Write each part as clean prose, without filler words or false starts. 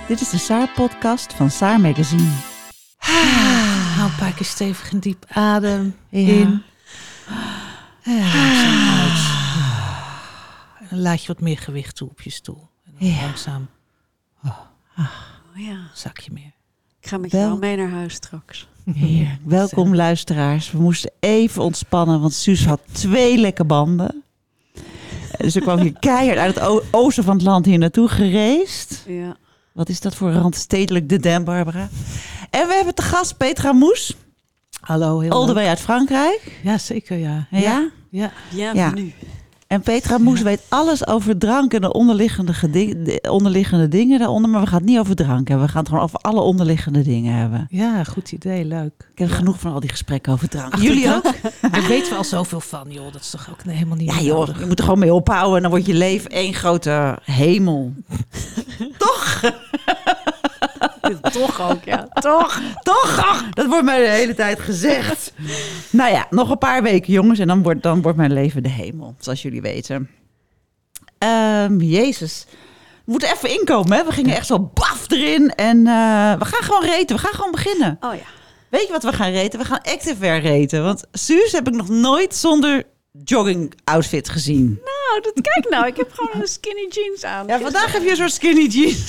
Dit is de Saar-podcast van Saar Magazine. Haal een paar keer stevig en diep adem in. En langzaam uit. En dan laat je wat meer gewicht toe op je stoel. En dan langzaam zak je meer. Ik ga met jou mee naar huis straks. Heerlijk. Welkom luisteraars. We moesten even ontspannen, want Suus had 2 lekke banden. Dus ze kwam hier keihard uit het oosten van het land hier naartoe gereisd. Ja. Wat is dat voor randstedelijk de Den, Barbara? En we hebben te gast Petra Moes. Hallo, heel All the leuk. way uit Frankrijk. Ja, zeker, ja. Ja? Ja. Bienvenue. En Petra Moes weet alles over drank en de onderliggende dingen daaronder. Maar we gaan het niet over drank hebben. We gaan het gewoon over alle onderliggende dingen hebben. Ja, goed idee, leuk. Ik heb genoeg van al die gesprekken over drank. Ach, Jullie ook? Daar weten we al zoveel van, joh. Dat is toch ook helemaal niet Ja joh, je moet er gewoon mee ophouden. En dan wordt je leven één grote hemel. Toch? Toch ook, ja. Toch. Dat wordt mij de hele tijd gezegd. Nou ja, nog een paar weken jongens. En dan wordt mijn leven de hemel. Zoals jullie weten. Jezus. We moeten even inkomen, hè? We gingen echt zo baf erin. En we gaan gewoon reten. We gaan gewoon beginnen. Oh ja. Weet je wat we gaan reten? We gaan activewear reten. Want Suus heb ik nog nooit zonder jogging outfit gezien. Nou, kijk nou. Ik heb gewoon een skinny jeans aan. Ja, vandaag heb je een soort skinny jeans.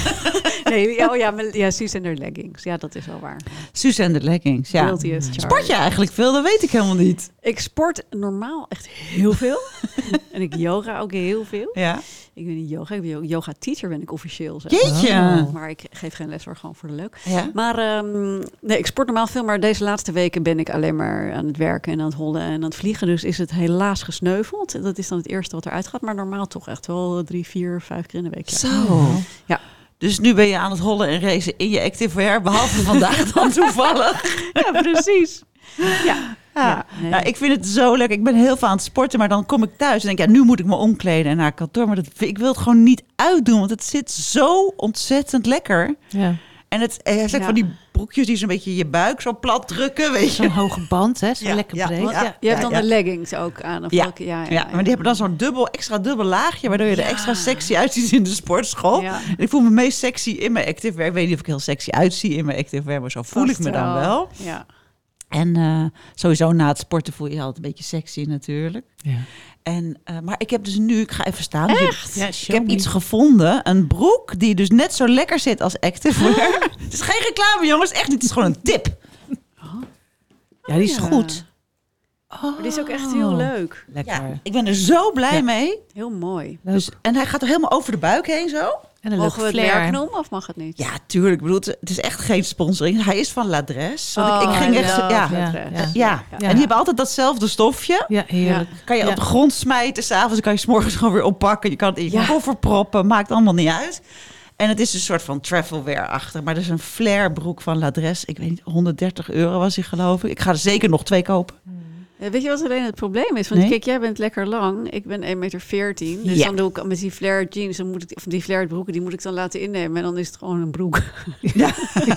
Nee, Suus en haar leggings. Ja, dat is wel waar. Suus en de leggings, ja. Guilty as charged. Sport je eigenlijk veel? Dat weet ik helemaal niet. Ik sport normaal echt heel veel. En ik yoga ook heel veel. Ja. Ik ben niet yoga. Ik ben yoga teacher, ben ik officieel. Zeg. Jeetje. Oh. Maar ik geef geen les hoor, gewoon voor de leuk. Ja. Maar nee, ik sport normaal veel. Maar deze laatste weken ben ik alleen maar aan het werken en aan het hollen en aan het vliegen. Dus is het helaas gesneuveld. Dat is dan het eerste wat eruit gaat. Maar normaal toch echt wel 3, 4, 5 keer in de week. Ja. Zo. Ja. Dus nu ben je aan het hollen en racen in je activewear. Behalve vandaag dan toevallig. Ja, precies. Ja. Ja. Nee. Nou, ik vind het zo leuk. Ik ben heel veel aan het sporten, maar dan kom ik thuis en denk ja, nu moet ik me omkleden en naar kantoor. Maar ik wil het gewoon niet uitdoen, want het zit zo ontzettend lekker. Ja. En het heeft ook van die broekjes die zo'n beetje je buik zo plat drukken, weet je. Zo'n hoge band, hè? Zo Ja, lekker ja, breed. want- Ja. Je hebt dan ja. de leggings ook aan. Of Ja. welke, Ja, maar die hebben dan zo'n extra dubbel laagje, waardoor je er extra sexy uitziet in de sportschool. Ja. En ik voel me meest sexy in mijn activewear. Ik weet niet of ik heel sexy uitzie in mijn activewear, maar zo voel ik me dan wel. Ja. En sowieso na het sporten voel je je altijd een beetje sexy natuurlijk. Ja. En, maar ik heb dus nu, ik ga even staan. Echt? Ja, Ik heb iets gevonden, een broek die dus net zo lekker zit als activewear. Het is geen reclame jongens, echt niet. Het is gewoon een tip. Ja, die is Ja. goed. Maar die is ook echt heel leuk. Lekker. Ja, ik ben er zo blij Ja. mee. Heel mooi. Dus, en hij gaat er helemaal over de buik heen zo. En een Mogen we leuk het flair. merk noemen of mag het niet? Ja, tuurlijk. Ik bedoel, het is echt geen sponsoring. Hij is van L'Adresse. Want ik Oh, ging I echt... love Ja, L'Adresse. ja. En die hebben altijd datzelfde stofje. Ja, heerlijk. Kan je Ja. op de grond smijten. 's Avonds kan je 's morgens gewoon weer oppakken. Je kan het in je Ja. koffer proppen. Maakt allemaal niet uit. En het is een soort van travelwear-achtig. Maar dat is een flare broek van L'Adresse. Ik weet niet, €130 was hij geloof ik. Ik ga er zeker nog 2 kopen. Ja, weet je wat alleen het probleem is? Want Nee? kijk, jij bent lekker lang. Ik ben 1,14 meter. Dus Ja. dan doe ik met die flare jeans, dan moet ik, of die flare broeken, die moet ik dan laten innemen. En dan is het gewoon een broek. Ja.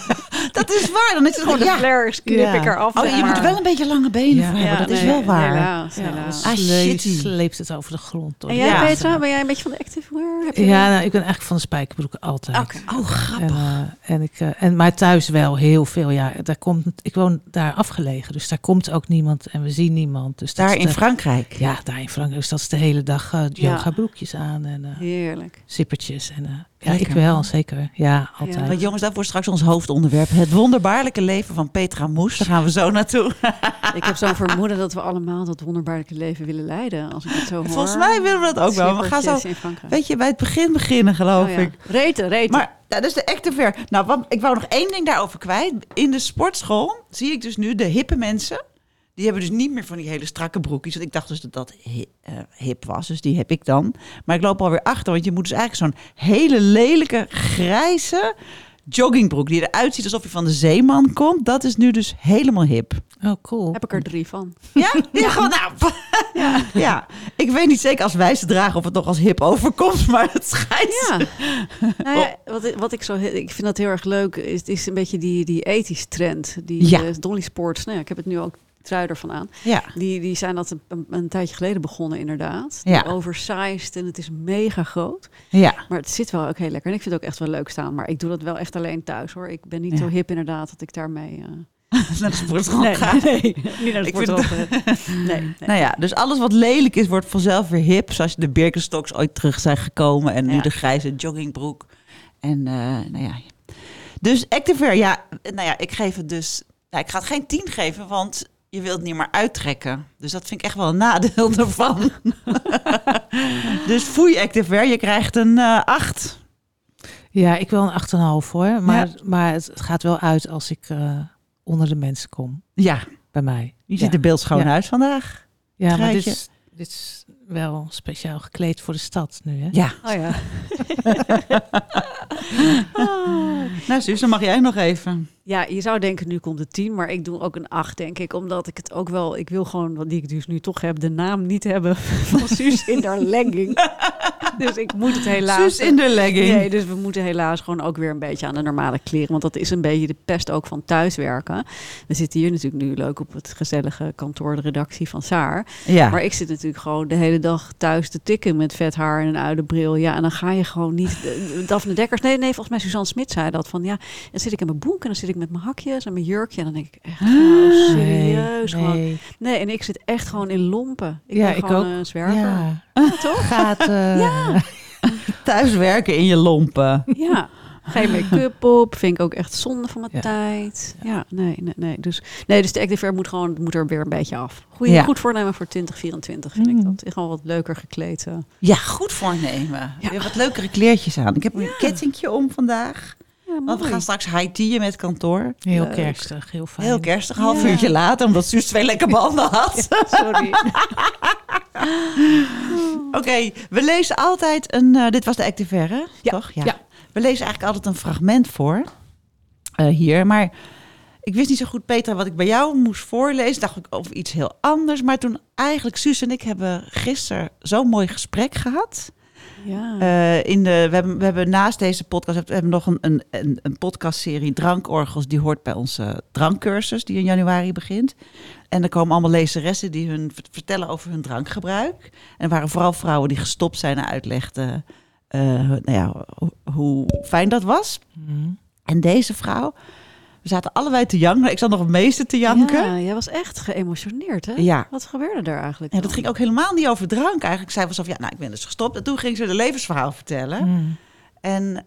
Dat is waar. Dan is het gewoon... De Ja. flares knip Ja. ik eraf. Oh, je moet er wel een beetje lange benen voor hebben. Dat is wel waar. Helaas, Ja, helaas. Ah, shit. sleept het over de grond. Hoor. En jij, Ja. Petra, ben jij een beetje van de activewear? Heb je Ja, nou, ik ben eigenlijk van de spijkerbroeken altijd. Oké. Oh, grappig. Maar thuis wel heel veel. Ja, ik woon daar afgelegen, dus daar komt ook niemand en we zien niemand. Dus dat Daar is in de- Frankrijk. Ja, daar in Frankrijk. Dus dat is de hele dag yoga broekjes aan en Heerlijk. zippertjes. En, ja, Lekker. ik wel, zeker. Ja, altijd. Want jongens, dat wordt straks ons hoofdonderwerp. Het wonderbaarlijke leven van Petra Moes. Daar gaan we zo naartoe. Ik heb zo'n vermoeden dat we allemaal dat wonderbaarlijke leven willen leiden. Als ik het zo hoor. Volgens mij willen we dat ook wel. We gaan zo, In Frankrijk. weet je, bij het begin beginnen, geloof Oh ja. ik. Reten. Maar dat is de activewear. Nou, ik wou nog 1 ding daarover kwijt. In de sportschool zie ik dus nu de hippe mensen. Die hebben dus niet meer van die hele strakke broekjes. Want ik dacht dus dat dat hip was. Dus die heb ik dan. Maar ik loop alweer achter. Want je moet dus eigenlijk zo'n hele lelijke, grijze joggingbroek. Die eruit ziet alsof je van de zeeman komt. Dat is nu dus helemaal hip. Oh, cool. Heb ik er 3 van. Ja? Ja, gewoon nou. Ja. Ik weet niet zeker als wij ze dragen of het nog als hip overkomt. Maar het schijnt. Ja. Nou ja, ik vind dat heel erg leuk. Is een beetje die ethisch trend. Die Ja. Dolly Sports. Nou ja, ik heb het nu ook trui ervan aan. Ja. Die zijn dat een tijdje geleden begonnen inderdaad. Ja. Oversized en het is mega groot. Ja. Maar het zit wel ook heel lekker. En ik vind het ook echt wel leuk staan. Maar ik doe dat wel echt alleen thuis hoor. Ik ben niet zo hip inderdaad dat ik daarmee... Naar de sportschool Nee, gaan. nee, niet naar de Ik vind sportschool. Nee. Nou ja, dus alles wat lelijk is, wordt vanzelf weer hip. Zoals de Birkenstocks ooit terug zijn gekomen. En nu Ja. de grijze joggingbroek. En nou ja. Dus Activewear, ik geef het dus... Nou, ik ga het geen 10 geven, want je wilt het niet meer uittrekken. Dus dat vind ik echt wel een nadeel ervan. Dus foei Activewear, je krijgt een 8. Ja, ik wil een 8,5 hoor. Maar het gaat wel uit als ik onder de mensen kom. Ja, Bij mij. je ziet er beeldschoon uit vandaag. Ja, maar Truitje. dit is wel speciaal gekleed voor de stad nu, hè? Ja. Oh ja. Nou Suus, dan mag jij nog even. Ja, je zou denken nu komt het 10, maar ik doe ook een 8 denk ik. Omdat ik het ook wel, ik wil gewoon, wat die ik dus nu toch heb, de naam niet hebben van Suus in haar legging. Dus ik moet het helaas... Suus in de legging. Nee, dus we moeten helaas gewoon ook weer een beetje aan de normale kleren. Want dat is een beetje de pest ook van thuiswerken. We zitten hier natuurlijk nu leuk op het gezellige kantoor, de redactie van Saar. Ja. Maar ik zit natuurlijk gewoon de hele dag thuis te tikken met vet haar en een uilenbril. Ja, en dan ga je gewoon niet... Daphne Dekkers, nee, volgens mij Suzanne Smit zei dat. Van ja, dan zit ik in mijn boek en dan zit ik met mijn hakjes en mijn jurkje. En dan denk ik echt, nou, serieus gewoon. Nee. Nee, en ik zit echt gewoon in lompen. Ik Ja, ben ik gewoon ook. een zwerver. Ja. Ja, toch? Gaat... Thuis werken in je lompen. Ja. Geen make-up op. Vind ik ook echt zonde van mijn Ja. tijd. Ja, nee. Dus de Activewear moet er weer een beetje af. Ja. Goed voornemen voor 2024 vind ik dat. Gewoon wat leuker gekleed. Ja, goed voornemen. Ja. Weer wat leukere kleertjes aan. Ik heb een kettingje om vandaag. Ja, Want we mooi. gaan straks high-teaen met kantoor. Heel Leuk. kerstig, heel fijn. Heel kerstig, een half Ja. uurtje later, omdat Suus 2 lekker banden had. Sorry. Oké, we lezen altijd een... dit was de Activewear, hè? Ja. Toch? Ja. Ja. We lezen eigenlijk altijd een fragment voor. Hier, maar... Ik wist niet zo goed, Petra, wat ik bij jou moest voorlezen. Dacht ik over iets heel anders. Maar toen eigenlijk, Suus en ik hebben gisteren zo'n mooi gesprek gehad. Ja. We hebben naast deze podcast we hebben nog een podcastserie Drankorgels. Die hoort bij onze drankcursus die in januari begint. En er komen allemaal lezeressen die hun vertellen over hun drankgebruik. En er waren vooral vrouwen die gestopt zijn en uitlegden hoe fijn dat was. Mhm. En deze vrouw, we zaten allebei te janken. Ik zat nog het meeste te janken. Ja, jij was echt geëmotioneerd, hè? Ja. Wat gebeurde er eigenlijk? En dat dan? ging ook helemaal niet over drank. Eigenlijk zei ze van, ik ben dus gestopt. En toen ging ze de levensverhaal vertellen. Mhm. En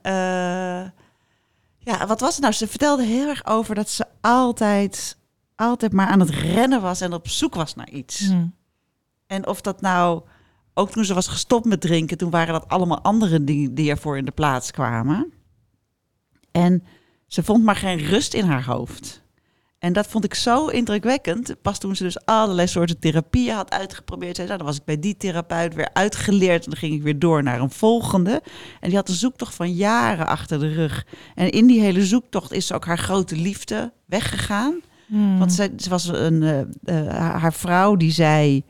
wat was het nou? Ze vertelde heel erg over dat ze altijd maar aan het rennen was en op zoek was naar iets. Mhm. En of dat nou, ook toen ze was gestopt met drinken, toen waren dat allemaal andere dingen die ervoor in de plaats kwamen. En ze vond maar geen rust in haar hoofd. En dat vond ik zo indrukwekkend. Pas toen ze dus allerlei soorten therapieën had uitgeprobeerd. Zei, dan was ik bij die therapeut weer uitgeleerd. En dan ging ik weer door naar een volgende. En die had een zoektocht van jaren achter de rug. En in die hele zoektocht is ook haar grote liefde weggegaan. Mhm. Want ze was haar vrouw die zei...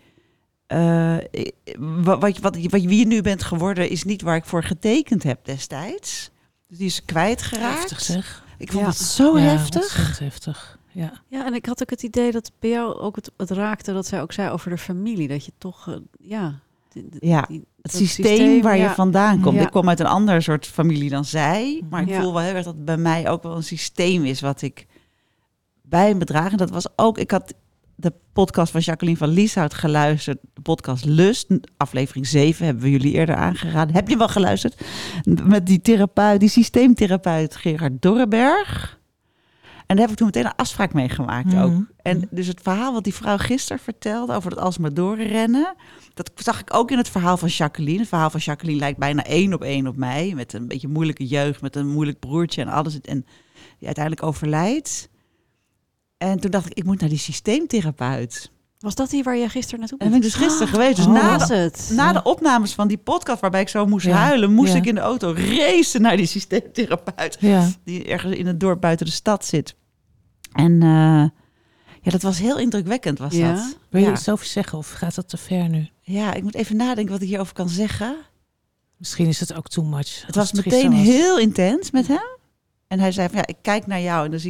wie je nu bent geworden is niet waar ik voor getekend heb destijds. Dus die is kwijtgeraakt. Heftig zeg. Ik vond Ja. het zo Ja, heftig. ontzettend heftig. Ja. Ja, en ik had ook het idee dat bij jou ook het raakte, dat zij ook zei over de familie. Dat je toch, Ja, dat het systeem waar je ja. vandaan komt. Ja. Ik kom uit een ander soort familie dan zij. Maar ik Ja. voel wel heel erg dat het bij mij ook wel een systeem is wat ik bij me draag. En dat was ook, ik had de podcast van Jacqueline van Lieshout geluisterd. De podcast Lust, aflevering 7, hebben we jullie eerder aangeraden. Heb je wel geluisterd? Met die therapeut, die systeemtherapeut Gerard Dorreberg. En daar heb ik toen meteen een afspraak mee gemaakt Mhm. ook. En dus het verhaal wat die vrouw gisteren vertelde over dat alsmaar doorrennen, dat zag ik ook in het verhaal van Jacqueline. Het verhaal van Jacqueline lijkt bijna 1 op 1 op mij. Met een beetje moeilijke jeugd, met een moeilijk broertje en alles. En die uiteindelijk overlijdt. En toen dacht ik moet naar die systeemtherapeut. Was dat die waar jij gisteren naartoe En bent? ben ik dus gisteren geweest. Dus Oh. na de opnames van die podcast waarbij ik zo moest Ja. huilen, moest Ja. ik in de auto racen naar die systeemtherapeut. Ja. Die ergens in het dorp buiten de stad zit. En dat was heel indrukwekkend, was Ja? dat. Wil je Ja. iets over zeggen of gaat dat te ver nu? Ja, ik moet even nadenken wat ik hierover kan zeggen. Misschien is het ook too much. Het was als meteen gisteren was. heel intens met hem. En hij zei van, ik kijk naar jou en dan zie ik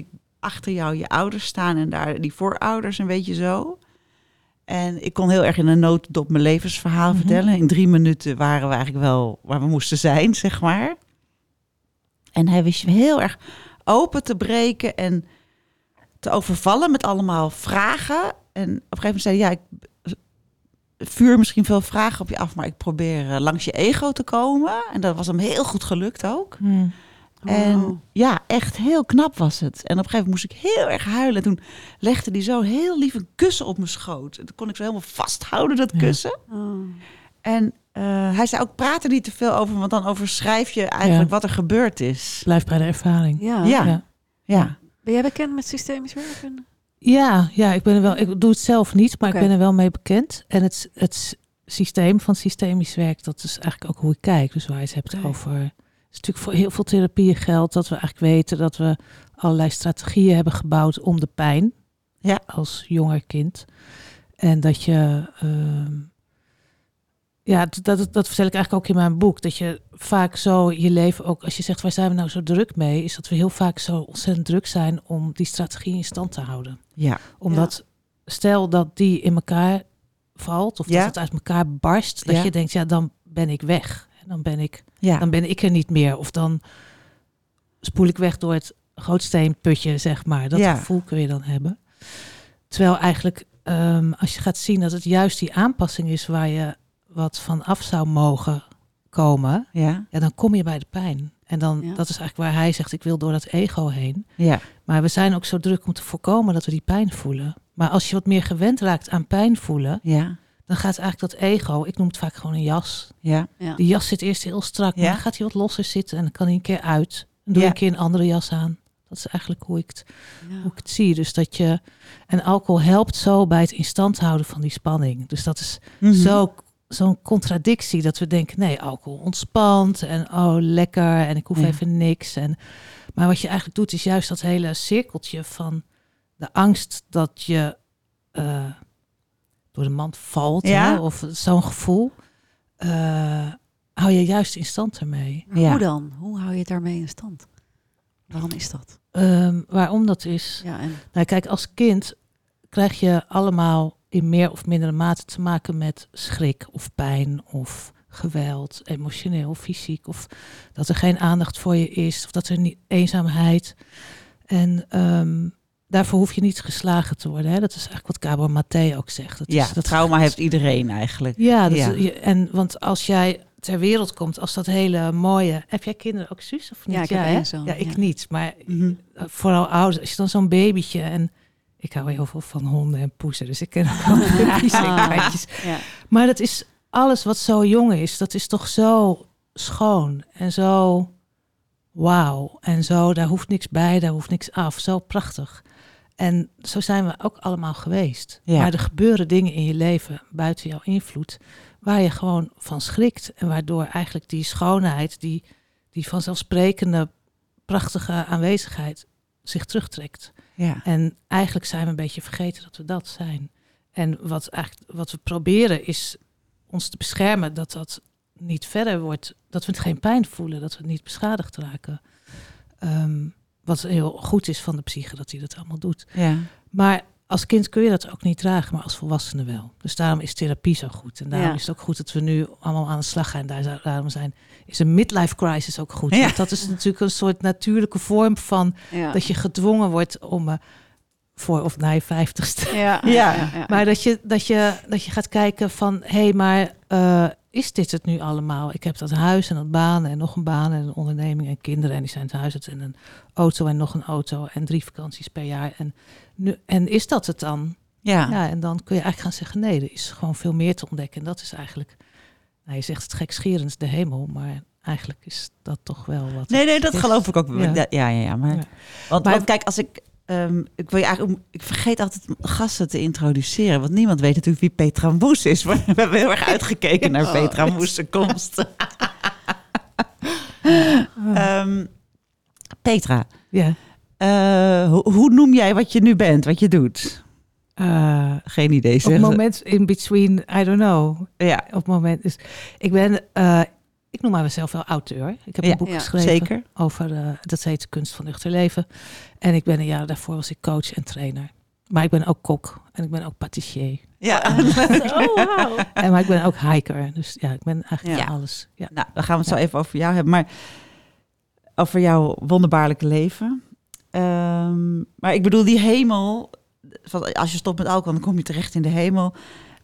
achter jou je ouders staan en daar die voorouders een beetje zo. En ik kon heel erg in een notendop mijn levensverhaal vertellen. In 3 minuten waren we eigenlijk wel waar we moesten zijn, zeg maar. En hij wist je heel erg open te breken en te overvallen met allemaal vragen. En op een gegeven moment zei hij, ik vuur misschien veel vragen op je af, maar ik probeer langs je ego te komen. En dat was hem heel goed gelukt ook. En ja, echt heel knap was het. En op een gegeven moment moest ik heel erg huilen. En toen legde hij zo heel lief een kussen op mijn schoot. En toen kon ik zo helemaal vasthouden, dat kussen. En hij zei ook, praat er niet te veel over, want dan overschrijf je eigenlijk wat er gebeurd is. Blijf bij de ervaring. Ja. Ben jij bekend met systemisch werken? Ja, ik ben er wel. Ik doe het zelf niet, maar ik ben er wel mee bekend. En het systeem van systemisch werk, dat is eigenlijk ook hoe ik kijk. Dus waar je het hebt over. Het is natuurlijk voor heel veel therapieën geldt dat we eigenlijk weten dat we allerlei strategieën hebben gebouwd om de pijn als jonger kind. En dat je. Dat vertel ik eigenlijk ook in mijn boek. Dat je vaak zo je leven ook, als je zegt, waar zijn we nou zo druk mee? Is dat we heel vaak zo ontzettend druk zijn om die strategie in stand te houden. Ja. Omdat, stel dat die in elkaar valt, of dat het uit elkaar barst, dat je denkt, dan ben ik weg. Dan ben ik er niet meer. Of dan spoel ik weg door het gootsteenputje, zeg maar. Dat gevoel kun je dan hebben. Terwijl eigenlijk, als je gaat zien dat het juist die aanpassing is waar je wat van af zou mogen komen, dan kom je bij de pijn. En dan, dat is eigenlijk waar hij zegt, ik wil door dat ego heen. Ja. Maar we zijn ook zo druk om te voorkomen dat we die pijn voelen. Maar als je wat meer gewend raakt aan pijn voelen, dan gaat eigenlijk dat ego, ik noem het vaak gewoon een jas. Ja. Die jas zit eerst heel strak, maar dan gaat hij wat losser zitten en dan kan hij een keer uit. Dan doe je een keer een andere jas aan. Dat is eigenlijk hoe ik het zie. Dus dat je, en alcohol helpt zo bij het in stand houden van die spanning. Dus dat is zo'n contradictie dat we denken, nee, alcohol ontspant en oh, lekker en ik hoef even niks. Maar wat je eigenlijk doet is juist dat hele cirkeltje van de angst dat je door de mand valt, of zo'n gevoel, hou je juist in stand ermee. Hoe dan? Hoe hou je het daarmee in stand? Waarom is dat? Waarom dat is? Nou, kijk, als kind krijg je allemaal in meer of mindere mate te maken met schrik of pijn of geweld, emotioneel, fysiek, of dat er geen aandacht voor je is, of dat er niet eenzaamheid. En daarvoor hoef je niet geslagen te worden. Hè? Dat is eigenlijk wat Gabor Maté ook zegt. Dat trauma heeft iedereen eigenlijk. Want als jij ter wereld komt als dat hele mooie. Heb jij kinderen ook, Suus, of niet? Ja, ik heb één zoon. Ja, ik niet. Maar vooral ouders, als je dan zo'n babytje en ik hou heel veel van honden en poezen, dus ik ken ook wel puppies en katjes. Ja. Maar dat is alles wat zo jong is, dat is toch zo schoon en zo wauw. En zo, daar hoeft niks bij, daar hoeft niks af. Zo prachtig. En zo zijn we ook allemaal geweest. Ja. Maar er gebeuren dingen in je leven buiten jouw invloed, waar je gewoon van schrikt. En waardoor eigenlijk die schoonheid, die vanzelfsprekende, prachtige aanwezigheid zich terugtrekt. Ja. En eigenlijk zijn we een beetje vergeten dat we dat zijn. En wat we proberen is ons te beschermen dat dat niet verder wordt, dat we het geen pijn voelen, dat we niet beschadigd raken. Wat heel goed is van de psyche, dat hij dat allemaal doet. Ja. Maar als kind kun je dat ook niet dragen, maar als volwassene wel. Dus daarom is therapie zo goed. En daarom is het ook goed dat we nu allemaal aan de slag gaan. Daarom is een midlife crisis ook goed. Ja. Want dat is natuurlijk een soort natuurlijke vorm van dat je gedwongen wordt om voor of na je 50ste. Ja. Maar dat je gaat kijken van, maar is dit het nu allemaal? Ik heb dat huis en dat baan en nog een baan en een onderneming en kinderen en die zijn thuis en een auto en nog een auto en 3 vakanties per jaar. En is dat het dan? Ja. En dan kun je eigenlijk gaan zeggen, nee, er is gewoon veel meer te ontdekken. En dat is eigenlijk, je zegt het gekscherend, de hemel, maar eigenlijk is dat toch wel wat. Nee, dat geloof ik ook. Ja. Want kijk, als ik ik vergeet altijd gasten te introduceren, want niemand weet natuurlijk wie Petra Moes is. Maar we hebben heel erg uitgekeken naar Petra Moes' komst. Petra, hoe noem jij wat je nu bent, wat je doet? Geen idee. Op het moment in between, I don't know. Ja. Op het moment. Dus ik ben ik noem mezelf wel auteur. Ik heb Ja, een boek ja, geschreven zeker. over, dat heet De Kunst van Nuchter Leven. En ik ben een jaar daarvoor was ik coach en trainer. Maar ik ben ook kok en ik ben ook patissier. Ja. Wauw. Maar ik ben ook hiker. Dus ja, ik ben eigenlijk Ja. van alles. Ja. Nou, dan gaan we het zo even over jou hebben. Maar over jouw wonderbaarlijke leven. Maar ik bedoel, die hemel. Als je stopt met alcohol, dan kom je terecht in de hemel.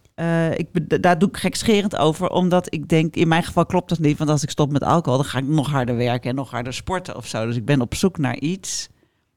Daar doe ik gekscherend over. Omdat ik denk, in mijn geval klopt dat niet. Want als ik stop met alcohol, dan ga ik nog harder werken en nog harder sporten of zo. Dus ik ben op zoek naar iets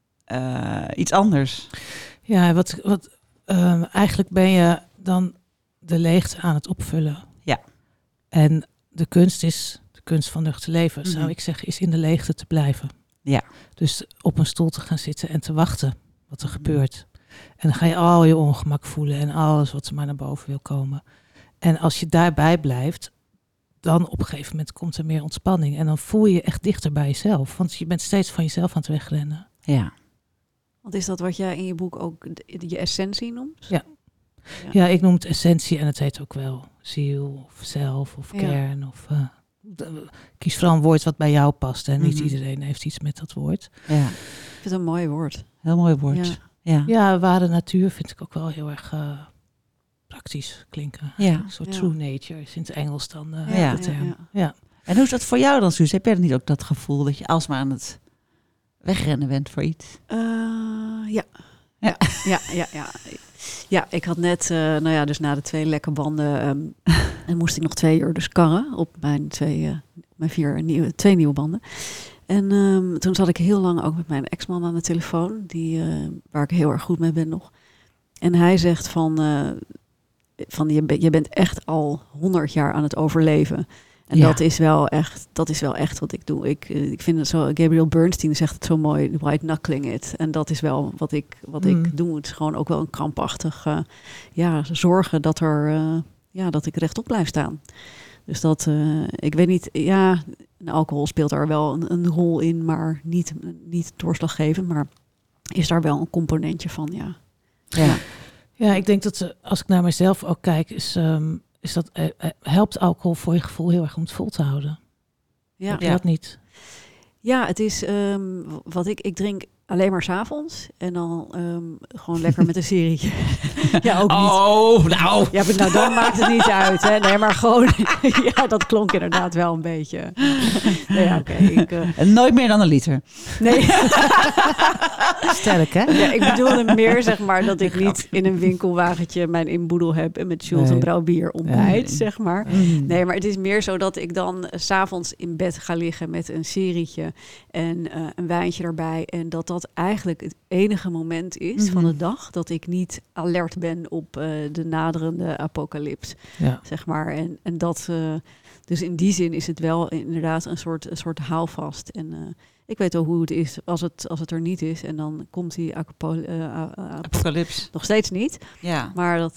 anders. Ja, eigenlijk ben je dan de leegte aan het opvullen. Ja. En de kunst van nuchter leven, zou Mhm. ik zeggen, is in de leegte te blijven. Ja. Dus op een stoel te gaan zitten en te wachten wat er gebeurt. En dan ga je al je ongemak voelen en alles wat er maar naar boven wil komen. En als je daarbij blijft, dan op een gegeven moment komt er meer ontspanning. En dan voel je je echt dichter bij jezelf. Want je bent steeds van jezelf aan het wegrennen. Ja. Want is dat wat jij in je boek ook je essentie noemt? Ja. Ja, ik noem het essentie en het heet ook wel ziel of zelf of Ja. kern. Of, kies vooral een woord wat bij jou past. En niet Mhm. iedereen heeft iets met dat woord. Ja. Ik vind het een mooi woord. Heel mooi woord. Ja. Ja. Ja, ware natuur vind ik ook wel heel erg praktisch klinken. Ja. Een soort Ja. true nature is in het Engels dan Ja. de term. Ja. Ja. En hoe is dat voor jou dan, Suus? Heb jij dan niet ook dat gevoel dat je alsmaar aan het wegrennen bent voor iets? Ja. Ja. Ja, ik had net, dus na de 2 lekke banden, en moest ik nog 2 uur dus karren op mijn 2 nieuwe banden. En toen zat ik heel lang ook met mijn ex-man aan de telefoon, waar ik heel erg goed mee ben nog. En hij zegt van je bent echt al 100 jaar aan het overleven. En Ja. dat is wel echt wat ik doe. Ik vind het zo, Gabriel Bernstein zegt het zo mooi, white knuckling it. En dat is wel wat ik doe. Het is gewoon ook wel een krampachtig zorgen dat ik rechtop blijf staan. Dus dat, ik weet niet, alcohol speelt daar wel een rol in, maar niet doorslaggevend. Maar is daar wel een componentje van, ja. Ja. Ja, ik denk dat als ik naar mezelf ook kijk, is dat helpt alcohol voor je gevoel heel erg om het vol te houden. Ja. Heb je dat niet? Ja, het is wat ik drink alleen maar 's avonds en dan gewoon lekker met een serietje. Ja, ook niet. Oh, nou. Ja, maar nou, dan maakt het niet uit. Hè? Nee, maar gewoon, ja, dat klonk inderdaad wel een beetje. Nee, ja, oké. En nooit meer dan een liter. Nee. Sterk, hè? Ja, ik bedoelde meer, zeg maar, dat ik niet in een winkelwagentje mijn inboedel heb en met Jules Nee. een brouw bier ontbijt, Nee. zeg maar. Nee, maar het is meer zo dat ik dan 's avonds in bed ga liggen met een serietje en een wijntje erbij. En dat eigenlijk het enige moment is van de dag dat ik niet alert ben op de naderende apocalyps, Ja. zeg maar. En dat, dus in die zin is het wel inderdaad een soort houvast. En ik weet wel hoe het is als het er niet is. En dan komt die Apocalyps. nog steeds niet. Ja. Maar dat,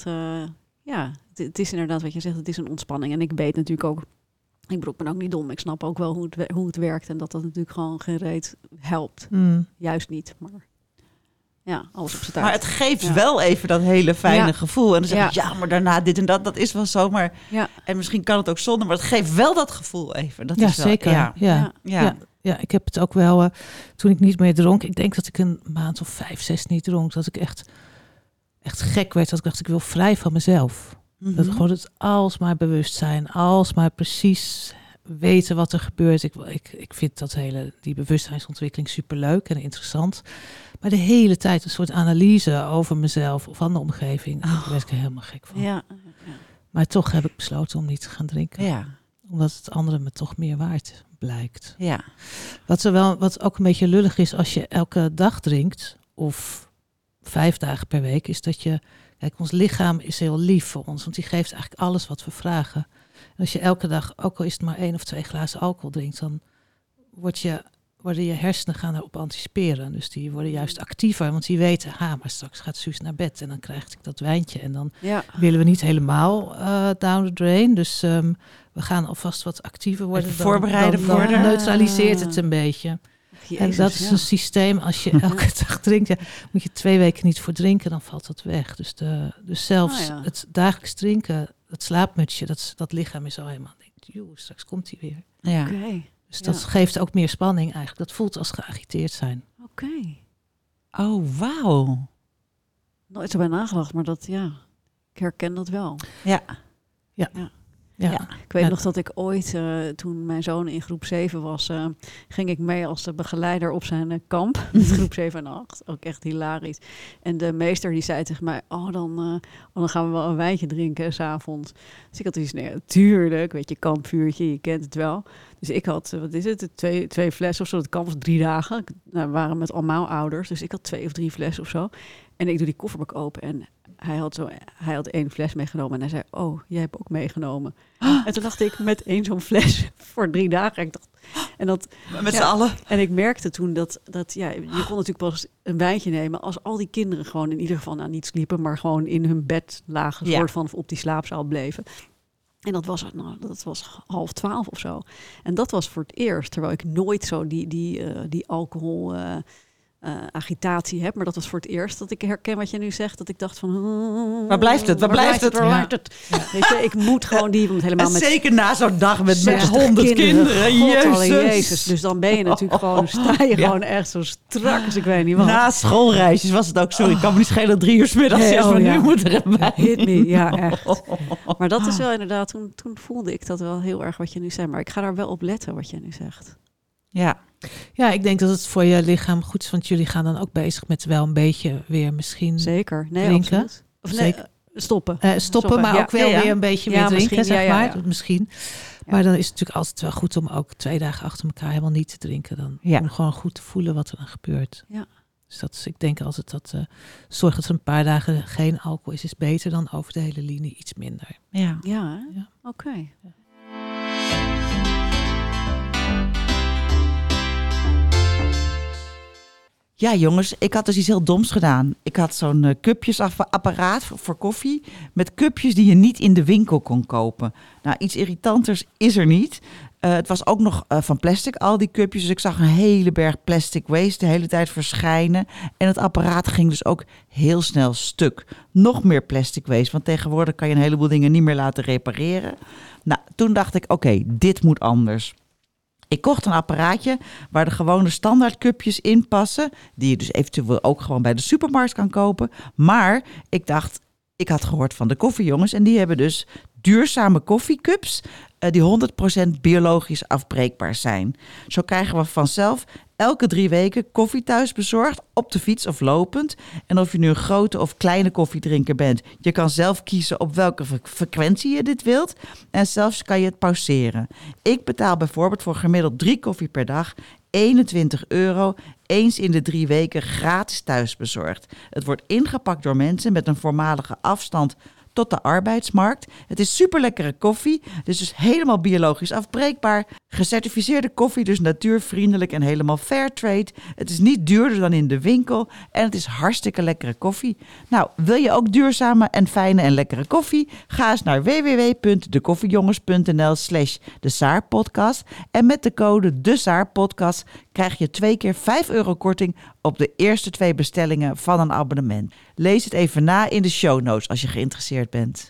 het is inderdaad wat je zegt, het is een ontspanning. En ik weet natuurlijk ook, ik ben ook niet dom. Ik snap ook wel hoe het werkt en dat natuurlijk gewoon geen reet helpt. Juist niet, maar ja, alles op zijn tijd. Maar het geeft Ja. wel even dat hele fijne Ja. gevoel. En dan zeg Ja. je, ja, maar daarna dit en dat is wel zo. Maar, Ja. en misschien kan het ook zonder, maar het geeft wel dat gevoel even. Dat Ja, is wel, zeker. Ja. Ja. Ja. Ja, ik heb het ook wel, toen ik niet meer dronk, ik denk dat ik een maand of 5, 6 niet dronk, dat ik echt gek werd. Dat ik dacht, ik wil vrij van mezelf. Mhm. Dat gewoon het alsmaar bewust zijn, alsmaar precies weten wat er gebeurt. Ik vind die bewustzijnsontwikkeling superleuk en interessant. Maar de hele tijd een soort analyse over mezelf of van de omgeving. Daar werd ik er helemaal gek van. Ja. Maar toch heb ik besloten om niet te gaan drinken. Ja. Omdat het andere me toch meer waard blijkt. Ja. Wat ook een beetje lullig is als je elke dag drinkt, of 5 dagen per week, is dat je... Kijk, ons lichaam is heel lief voor ons, want die geeft eigenlijk alles wat we vragen. En als je elke dag, ook al is het maar 1 of 2 glazen alcohol drinkt, dan worden je hersenen gaan erop anticiperen. Dus die worden juist actiever, want die weten, maar straks gaat Suus naar bed en dan krijg ik dat wijntje. En dan willen we niet helemaal down the drain. Dus we gaan alvast wat actiever worden. Even voorbereiden dan voor de- neutraliseert het een beetje. En dat is een systeem, als je elke dag drinkt, moet je 2 weken niet voor drinken, dan valt dat weg. Dus zelfs het dagelijks drinken, het slaapmutsje, dat lichaam is al helemaal straks komt hij weer. Ja. Oké. Dus dat geeft ook meer spanning eigenlijk. Dat voelt als geagiteerd zijn. Oké. Oh, wauw. Nooit zo bij nagedacht, maar dat, ik herken dat wel. Ja. Ja. Ik weet nog dat ik ooit, toen mijn zoon in groep 7 was, ging ik mee als de begeleider op zijn kamp. Met groep 7 en 8. Ook echt hilarisch. En de meester die zei tegen mij, dan gaan we wel een wijntje drinken 's avonds. Dus ik had iets, nee, tuurlijk, weet je, kampvuurtje, je kent het wel. Dus ik had, wat is het, twee flessen of zo. Het kamp was 3 dagen. We waren met allemaal ouders, dus ik had 2 of 3 flessen of zo. En ik doe die kofferbak open en hij had 1 fles meegenomen. En hij zei, oh, jij hebt ook meegenomen. En toen dacht ik, met 1 zo'n fles voor 3 dagen. Ik dacht, en dat, Met z'n allen. En ik merkte toen dat je kon natuurlijk pas een wijntje nemen als al die kinderen gewoon in ieder geval niet sliepen, maar gewoon in hun bed lagen, soort van, of op die slaapzaal bleven. En dat was 11:30 of zo. En dat was voor het eerst, terwijl ik nooit zo die alcohol agitatie heb. Maar dat was voor het eerst dat ik herken wat je nu zegt. Dat ik dacht van... Waar blijft het? Waar blijft het? Weet je, ik moet gewoon want helemaal en met... zeker na zo'n dag met 60 100 kinderen. Jezus. Dus dan ben je natuurlijk gewoon... Sta je gewoon echt zo strak als ik weet niet wat. Na schoolreisjes was het ook zo. Ik kan me niet schelen 3 uur 's middags. Nu moet er een wijn. Hit me, ja echt. Maar dat is wel inderdaad... Toen voelde ik dat wel heel erg wat je nu zei. Maar ik ga daar wel op letten wat je nu zegt. Ja, ik denk dat het voor je lichaam goed is. Want jullie gaan dan ook bezig met wel een beetje weer misschien Zeker. Nee, drinken. absoluut. Of Zeker. Stoppen. Maar ook wel weer een beetje meer drinken, zeg maar. Ja. Misschien. Ja. Maar dan is het natuurlijk altijd wel goed om ook 2 dagen achter elkaar helemaal niet te drinken. Dan om gewoon goed te voelen wat er dan gebeurt. Ja. Dus ik denk altijd dat zorg dat er een paar dagen geen alcohol is beter dan over de hele linie iets minder. Ja. Oké. Ja. Ja, jongens, ik had dus iets heel doms gedaan. Ik had zo'n cupjesapparaat voor koffie met cupjes die je niet in de winkel kon kopen. Nou, iets irritanters is er niet. Het was ook nog van plastic, al die cupjes. Dus ik zag een hele berg plastic waste de hele tijd verschijnen. En het apparaat ging dus ook heel snel stuk. Nog meer plastic waste, want tegenwoordig kan je een heleboel dingen niet meer laten repareren. Nou, toen dacht ik, oké, dit moet anders. Ik kocht een apparaatje waar de gewone standaard cupjes in passen. Die je dus eventueel ook gewoon bij de supermarkt kan kopen. Maar ik dacht, ik had gehoord van de koffiejongens. En die hebben dus duurzame koffiecups die 100% biologisch afbreekbaar zijn. Zo krijgen we vanzelf elke 3 weken koffie thuis bezorgd, op de fiets of lopend. En of je nu een grote of kleine koffiedrinker bent, je kan zelf kiezen op welke frequentie je dit wilt. En zelfs kan je het pauzeren. Ik betaal bijvoorbeeld voor gemiddeld 3 koffie per dag €21, eens in de 3 weken gratis thuis bezorgd. Het wordt ingepakt door mensen met een voormalige afstand tot de arbeidsmarkt. Het is super lekkere koffie, dus helemaal biologisch afbreekbaar. Gecertificeerde koffie, dus natuurvriendelijk en helemaal fair trade. Het is niet duurder dan in de winkel en het is hartstikke lekkere koffie. Nou, wil je ook duurzame en fijne en lekkere koffie? Ga eens naar www.dekoffiejongens.nl/desaarpodcast en met de code DESAARPodcast krijg je 2 keer €5 korting op de eerste 2 bestellingen van een abonnement. Lees het even na in de show notes als je geïnteresseerd bent.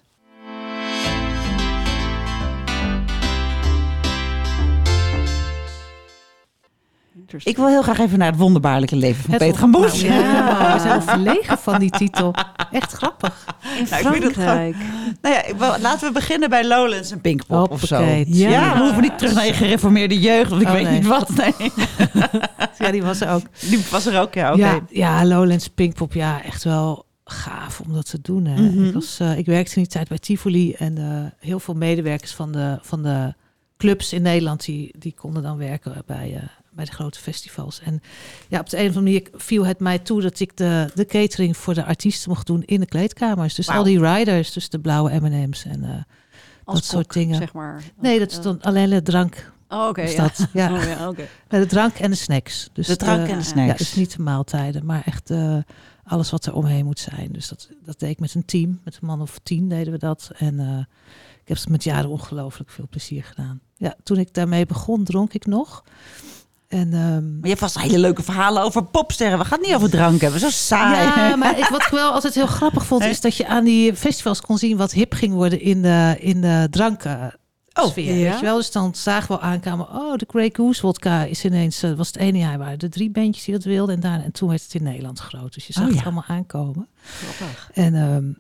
Ik wil heel graag even naar het wonderbaarlijke leven van Peter Gamboes. Ja, we zijn verlegen van die titel. Echt grappig. In Frankrijk. Laten we beginnen bij Lowlands en Pinkpop of zo. Ja, we hoeven niet terug naar je gereformeerde jeugd, want ik weet niet wat. Nee. Ja, die was er ook. Die was er ook, ja. Okay. Ja, Lowlands, Pinkpop, ja, echt wel gaaf om dat te doen. Hè. Mm-hmm. Ik werkte in die tijd bij Tivoli en heel veel medewerkers van de clubs in Nederland, die konden dan werken bij de grote festivals. En ja, op de een of andere manier viel het mij toe dat ik de catering voor de artiesten mocht doen in de kleedkamers. Dus al die riders, dus de blauwe M&M's en dat soort dingen. Zeg maar. Nee, dat is dan alleen de drank. Oh, oké. Ja. De drank en de snacks. Dus de drank en de snacks. Ja, dus niet de maaltijden, maar echt alles wat er omheen moet zijn. Dus dat deed ik met een team. Met een man of 10 deden we dat. En ik heb het met jaren ongelooflijk veel plezier gedaan. Ja, toen ik daarmee begon, dronk ik nog. En, maar je hebt vast hele leuke verhalen over popsterren. We gaan het niet over drank hebben, zo saai. Ja, maar wat ik wel altijd heel grappig vond, is dat je aan die festivals kon zien wat hip ging worden in de dranken. sfeer, ja? weet je wel. Dus dan zagen we al aankomen, de Grey Goose vodka is ineens, was het ene jaar waren er 3 bandjes die dat wilden. En toen werd het in Nederland groot. Dus je zag het allemaal aankomen. Grappig. En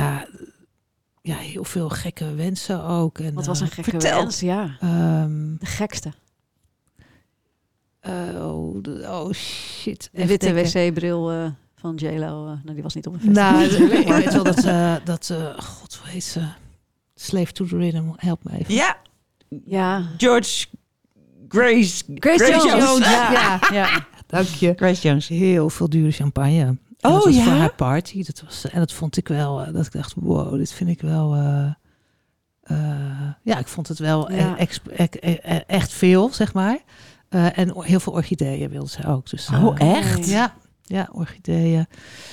heel veel gekke wensen ook. En, Wat was een gekke vertel. wens? Ja, de de gekste. shit. De witte wc-bril van J-Lo. Nou, die was niet op een festival. Nou, ik weet wel dat god, hoe heet ze? Slave to the Rhythm, help me even. Ja, Ja. Grace Grace Jones. Ja. Dank je. Grace Jones. Heel veel dure champagne. En Oh, dat was ja? voor haar party. En dat vond ik wel, dat ik dacht, wow, dit vind ik wel... ik vond het wel Ja. echt veel, zeg maar. En heel veel orchideeën wilde ze ook. Dus, Echt? Ja, orchideeën.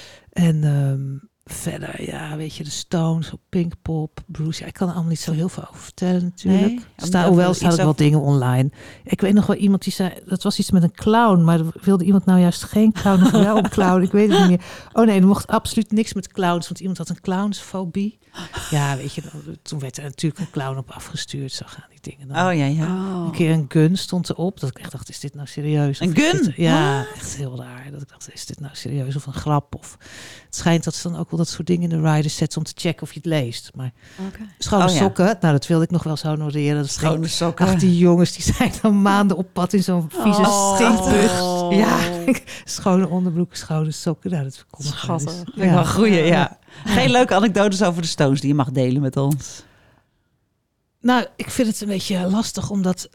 En verder, weet je, de Stones, Pinkpop, Bruce. Ik kan er allemaal niet zo heel veel over vertellen natuurlijk. Nee? Hoewel staan ook wel dingen online. Ik weet nog wel iemand die zei, dat was iets met een clown. Maar wilde iemand nou juist geen clown of wel een clown? Ik weet het niet meer. Oh nee, er mocht absoluut niks met clowns. Want iemand had een clownsfobie. Ja, weet je, toen werd er natuurlijk een clown op afgestuurd. Zo gaan die dingen dan. Oh ja. Een keer een gun stond erop. Dat ik echt dacht, is dit nou serieus? Een Of is gun? dit- ja, echt heel raar. Dat ik dacht, is dit nou serieus of een grap? Of het schijnt dat ze dan ook wel dat soort dingen in de riders zetten om te checken of je het leest. Maar Oké. schone Oh ja. sokken, nou dat wilde ik nog wel zo noteren. Dat is Schone sokken. Ach, die jongens die zijn dan maanden op pad in zo'n vieze stinkbus. Ja, schone onderbroeken, schone sokken. Nou, dat komt nog wel eens. Schattig. Vind ik wel een goeie, ja. Geen leuke anekdotes over de Stones die je mag delen met ons. Nou, ik vind het een beetje lastig, omdat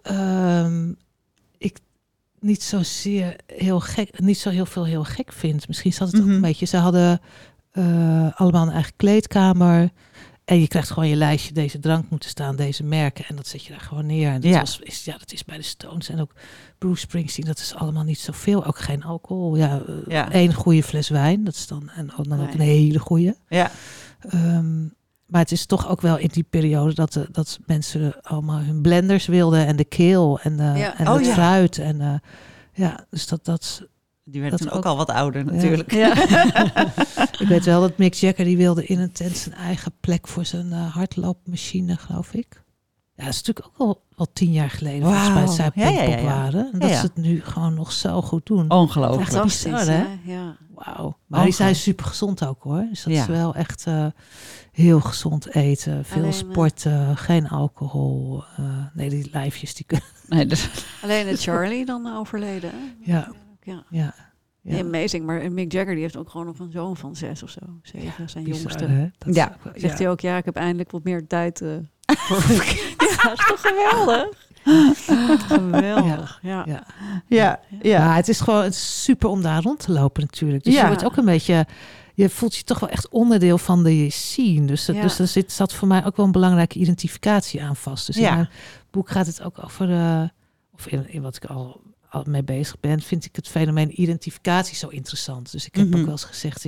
ik niet zozeer heel gek, niet zo heel veel heel gek vind. Misschien zat het ook een beetje. Ze hadden allemaal een eigen kleedkamer. En je krijgt gewoon je lijstje, deze drank moeten staan, deze merken. En dat zet je daar gewoon neer. En dat, dat is bij de Stones. En ook Bruce Springsteen, dat is allemaal niet zoveel. Ook geen alcohol. Één goede fles wijn. Dat is dan ook een hele goede. Ja. Maar het is toch ook wel in die periode dat mensen allemaal hun blenders wilden. En de keel en het fruit. En dus dat Die werd dat toen ook ook al wat ouder natuurlijk. Ja. ik weet wel dat Mick Jagger, die wilde in een tent zijn eigen plek voor zijn hardloopmachine, geloof ik. Ja, dat is natuurlijk ook al 10 jaar geleden. Volgens mij dat zij Pinkpop waren. En dat ze het nu gewoon nog zo goed doen. Ongelooflijk. Fantastisch, bizar, hè? Ja. Wauw. Maar die zijn super gezond ook hoor. Dus dat is wel echt heel gezond eten. Veel Alleen, sporten, geen alcohol. Nee, die lijfjes die kunnen... Nee, dus... Alleen het Charlie dan overleden. Hè? Ja. Ja. Amazing. Maar Mick Jagger die heeft ook gewoon nog een zoon van 6 of zo. 7, zijn Bizar, jongste. hè? Dat Ja. is ook- Zegt hij ook, ik heb eindelijk wat meer tijd voor... Ja, dat is toch geweldig? Geweldig, ja. Ja, het is super om daar rond te lopen natuurlijk. Dus je wordt ook een beetje... Je voelt je toch wel echt onderdeel van de scene. Dus er zat voor mij ook wel een belangrijke identificatie aan vast. Dus in mijn boek gaat het ook over... of in wat ik al mee bezig ben, vind ik het fenomeen identificatie zo interessant. Dus ik heb ook wel eens gezegd,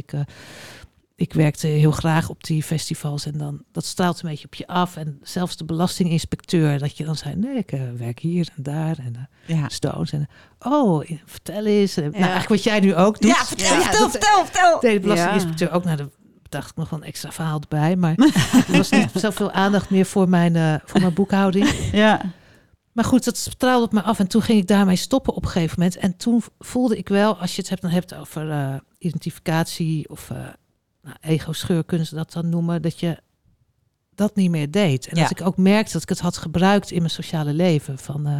ik werkte heel graag op die festivals en dan dat straalt een beetje op je af. En zelfs de belastinginspecteur, dat je dan zei, nee, ik werk hier en daar en Stones. En vertel eens. Nou, eigenlijk wat jij nu ook doet. Ja, vertel. De belastinginspecteur ook naar de... dacht ik nog wel een extra verhaal erbij, maar er was niet zoveel aandacht meer voor mijn boekhouding. Ja. Maar goed, dat straalde op me af en toen ging ik daarmee stoppen op een gegeven moment. En toen voelde ik wel, als je het hebt over identificatie of ego-scheur, kunnen ze dat dan noemen, dat je dat niet meer deed. En dat ik ook merkte dat ik het had gebruikt in mijn sociale leven. Van,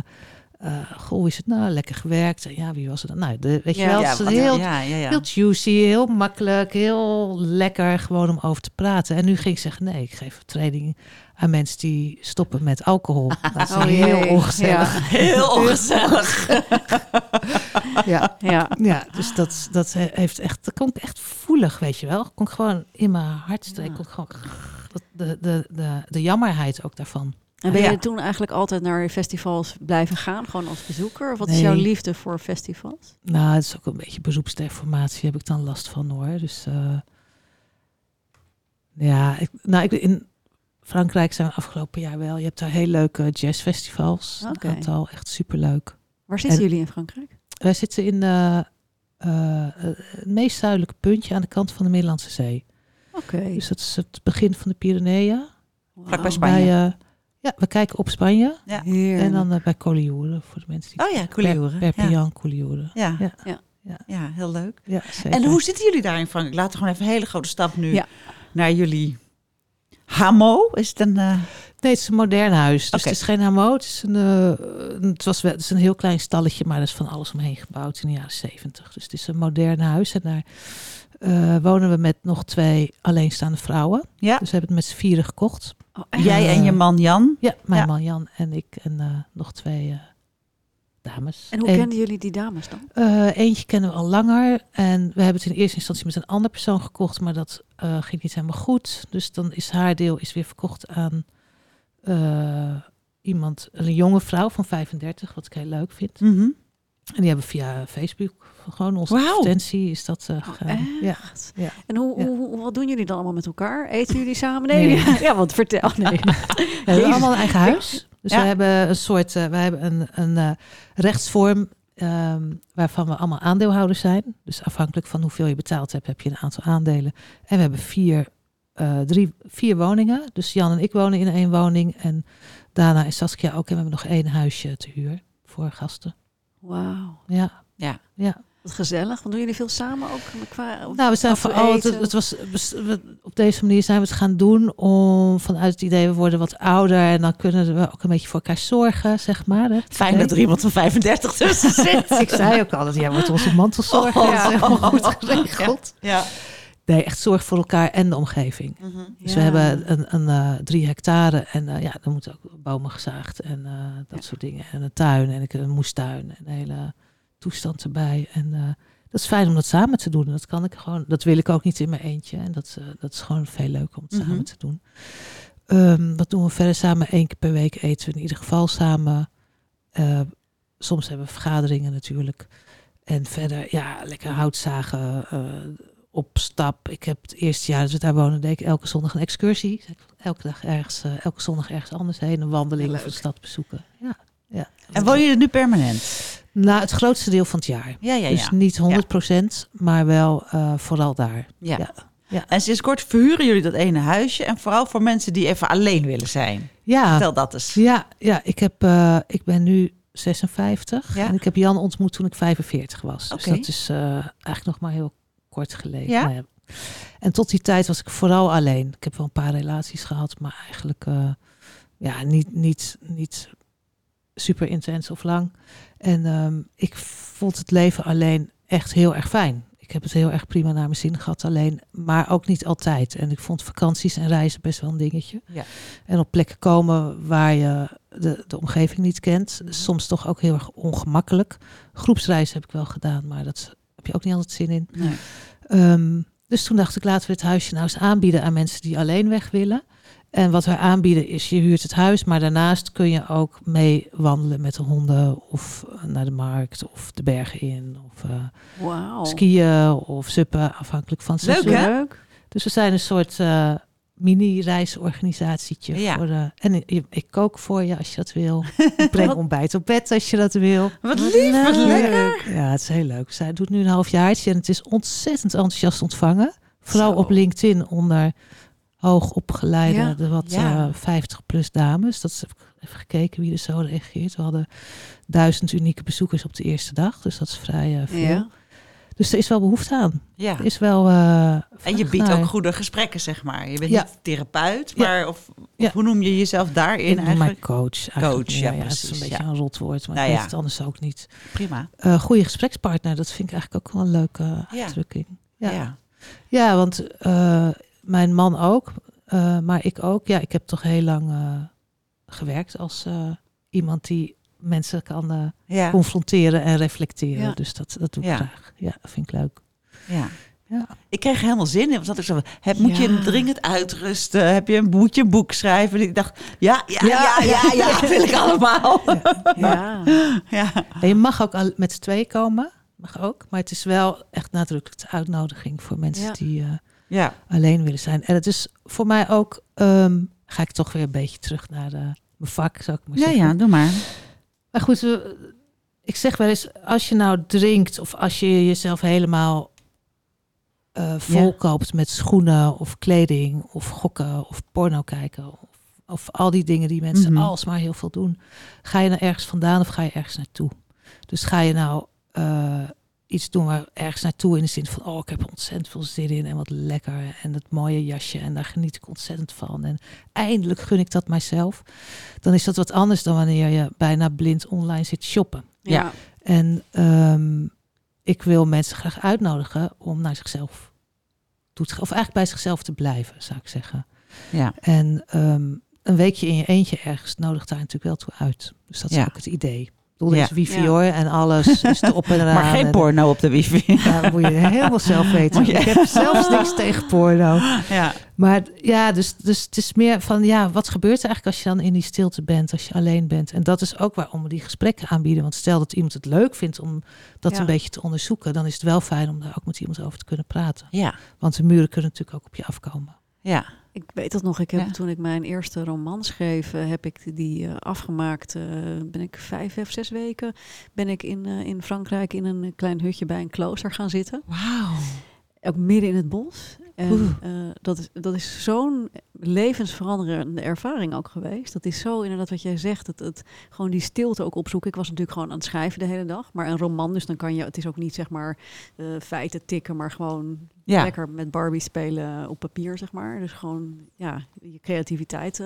hoe is het nou? Lekker gewerkt. En wie was het dan? Nou, weet je wel, het is heel juicy, heel makkelijk, heel lekker gewoon om over te praten. En nu ging ik zeggen, nee, ik geef training aan mensen die stoppen met alcohol. Dat is heel ongezellig. Ja. Heel ongezellig. Ja, dus dat heeft echt, dat kon ik echt voelig, weet je wel. Kon ik gewoon in mijn hartstreek, kon ik gewoon de jammerheid ook daarvan. En ben je toen eigenlijk altijd naar festivals blijven gaan, gewoon als bezoeker? Of wat is jouw liefde voor festivals? Nou, het is ook een beetje beroepsdeformatie, heb ik dan last van hoor. Dus in Frankrijk zijn we afgelopen jaar wel. Je hebt daar heel leuke jazzfestivals. Een aantal, echt superleuk. Waar zitten jullie in Frankrijk? Wij zitten in het meest zuidelijke puntje aan de kant van de Middellandse Zee. Oké. Dus dat is het begin van de Pyreneeën. Vlak bij Spanje. Ja, we kijken op Spanje. Ja. Heerlijk. En dan bij Collioure, voor de mensen die... Oh ja, Collioure. Perpignan, Collioure. Ja. Ja. Ja, heel leuk. Ja, zeker. En hoe zitten jullie daarin, Frank? Laten we gewoon even een hele grote stap nu Ja. naar jullie hamo. Is het een... Nee, het is een modern huis. Dus Oké. het is geen hamo. Het is het is een heel klein stalletje, maar er is van alles omheen gebouwd in de jaren 70. Dus het is een modern huis. En daar wonen we met nog 2 alleenstaande vrouwen. Ja. Dus we hebben het met z'n 4 gekocht. Oh, echt? Jij en je man Jan. Ja, mijn Ja. man Jan en ik en nog 2 dames. En hoe kenden jullie die dames dan? Eentje kennen we al langer. En we hebben het in eerste instantie met een andere persoon gekocht. Maar dat ging niet helemaal goed. Dus dan is haar deel weer verkocht aan iemand, een jonge vrouw van 35. Wat ik heel leuk vind. Mhm. En die hebben via Facebook gewoon onze Wauw. advertentie is dat gegaan. Ja. Echt? Ja. En wat doen jullie dan allemaal met elkaar? Eten jullie samen? Nee. Ja, want vertel. Nee. We hebben allemaal een eigen huis. Dus Ja. we hebben een soort, we hebben een rechtsvorm waarvan we allemaal aandeelhouders zijn. Dus afhankelijk van hoeveel je betaald hebt, heb je een aantal aandelen. En we hebben 4 woningen. Dus Jan en ik wonen in 1 woning. En Dana en Saskia ook. En we hebben nog 1 huisje te huur voor gasten. Wauw. Ja. Ja. Ja. Wat gezellig. Want doen jullie veel samen ook? Nou, we zijn vooral, op deze manier zijn we het gaan doen vanuit het idee, we worden wat ouder en dan kunnen we ook een beetje voor elkaar zorgen, zeg maar. Hè. Fijn dat er iemand van 35 tussen zit. Ik zei ook al dat jij wordt onze mantelzorger. Oh, Dat is helemaal goed geregeld. Ja. Nee, echt zorg voor elkaar en de omgeving. Mhm. Dus we hebben een 3 hectare en er moeten ook bomen gezaagd en dat soort dingen. En een tuin en een moestuin en een hele toestand erbij. En dat is fijn om dat samen te doen. Dat kan ik gewoon. Dat wil ik ook niet in mijn eentje. En dat is gewoon veel leuker om het samen te doen. Wat doen we verder samen? 1 keer per week eten we in ieder geval samen. Soms hebben we vergaderingen natuurlijk. En verder, ja, lekker houtzagen, op stap. Ik heb het eerste jaar dat we daar wonen, deed ik elke zondag een excursie. Elke zondag ergens anders heen. Een wandeling of een stad bezoeken. Ja. En woon je er nu permanent? Nou, het grootste deel van het jaar. Ja. Dus niet 100%, maar wel vooral daar. Ja. Ja. En sinds kort verhuren jullie dat ene huisje. En vooral voor mensen die even alleen willen zijn. Ja, Vertel dat eens. ja, ik ben nu 56. Ja. En ik heb Jan ontmoet toen ik 45 was. Dus Oké. dat is eigenlijk nog maar heel kort geleden. Ja? Nou ja. En tot die tijd was ik vooral alleen. Ik heb wel een paar relaties gehad, maar eigenlijk niet super intens of lang. En ik vond het leven alleen echt heel erg fijn. Ik heb het heel erg prima naar mijn zin gehad alleen, maar ook niet altijd. En ik vond vakanties en reizen best wel een dingetje. Ja. En op plekken komen waar je de omgeving niet kent. Soms toch ook heel erg ongemakkelijk. Groepsreizen heb ik wel gedaan, maar dat heb je ook niet altijd zin in. Nee. Dus toen dacht ik, laten we het huisje nou eens aanbieden aan mensen die alleen weg willen. En wat wij aanbieden is, je huurt het huis, maar daarnaast kun je ook mee wandelen met de honden of naar de markt of de bergen in of Wauw. skiën of suppen, afhankelijk van het Leuk, seizoen. hè? Leuk. Dus we zijn een soort mini-reisorganisatietje. Ja. En ik kook voor je als je dat wil. Ik breng ontbijt op bed als je dat wil. Wat lief, wat lekker. Ja, het is heel leuk. Zij doet nu een halfjaartje en het is ontzettend enthousiast ontvangen. Vooral Zo. op LinkedIn onder hoogopgeleide, Ja. de wat Ja. 50-plus dames. Dat heb ik even gekeken wie er zo reageert. We hadden 1000 unieke bezoekers op de eerste dag. Dus dat is vrij veel. Ja. Dus er is wel behoefte aan. Ja. Er is wel En je vraag biedt naar. ook goede gesprekken, zeg maar. Je bent Ja. niet therapeut, Ja. maar of Ja. hoe noem je jezelf daarin Ik noem mij eigenlijk? coach. Eigenlijk. Coach, ja, Het is precies, een beetje ja. een rotwoord, maar Nou ik weet ja. het anders ook niet. Prima. Goede gesprekspartner, dat vind ik eigenlijk ook wel een leuke Ja. uitdrukking. Ja. Ja, ja want mijn man ook, maar ik ook. Ja, ik heb toch heel lang gewerkt als iemand die mensen kan Ja. confronteren en reflecteren. Ja. Dus dat doe ik Ja. graag. Ja, dat vind ik leuk. Ja. Ja. Ik kreeg er helemaal zin in. Want dat ik zo, moet je Ja. dringend uitrusten? Moet je een boek schrijven? En ik dacht, ja, wil ik allemaal. Ja. Ja. En je mag ook al met z'n tweeën komen, mag ook. Maar het is wel echt nadrukkelijk de uitnodiging voor mensen Ja. die Ja. alleen willen zijn. En het is voor mij ook, ga ik toch weer een beetje terug naar mijn vak, zou ik maar Ja, zeggen. ja, doe maar. Maar goed, ik zeg wel eens, als je nou drinkt of als je jezelf helemaal volkoopt met schoenen of kleding of gokken of porno kijken of of al die dingen die mensen Mhm. alsmaar heel veel doen. Ga je nou ergens vandaan of ga je ergens naartoe? Dus ga je nou iets doen waar ergens naartoe in de zin van, ik heb er ontzettend veel zin in en wat lekker en dat mooie jasje en daar geniet ik ontzettend van en eindelijk gun ik dat mijzelf. Dan is dat wat anders dan wanneer je bijna blind online zit shoppen. Ja. En ik wil mensen graag uitnodigen om naar zichzelf toe te gaan, of eigenlijk bij zichzelf te blijven, zou ik zeggen. Ja. En een weekje in je eentje ergens nodigt daar natuurlijk wel toe uit. Dus dat is Ja. ook het idee. Ik bedoel, er is Ja. wifi Ja. hoor en alles is erop en eraan. Maar geen en, porno op de wifi. Ja, dat moet je helemaal zelf weten. Moet je- Ik heb zelfs niks tegen porno. Ja. Maar ja, dus het is meer van, ja, wat gebeurt er eigenlijk als je dan in die stilte bent, als je alleen bent? En dat is ook waarom we die gesprekken aanbieden. Want stel dat iemand het leuk vindt om dat Ja. een beetje te onderzoeken, dan is het wel fijn om daar ook met iemand over te kunnen praten. Ja. Want de muren kunnen natuurlijk ook op je afkomen. Ja. Ik weet dat nog. Ik heb Ja. toen ik mijn eerste roman schreef, heb ik die afgemaakt. Ben ik 5 of 6 weken ben ik in Frankrijk in een klein hutje bij een klooster gaan zitten. Wauw. Ook midden in het bos. Oeh. En dat is zo'n levensveranderende ervaring ook geweest. Dat is zo inderdaad wat jij zegt. Het gewoon die stilte ook opzoeken. Ik was natuurlijk gewoon aan het schrijven de hele dag. Maar een roman, dus dan kan je... Het is ook niet zeg maar feiten tikken, maar gewoon Ja. lekker met Barbie spelen op papier, zeg maar. Dus gewoon je creativiteit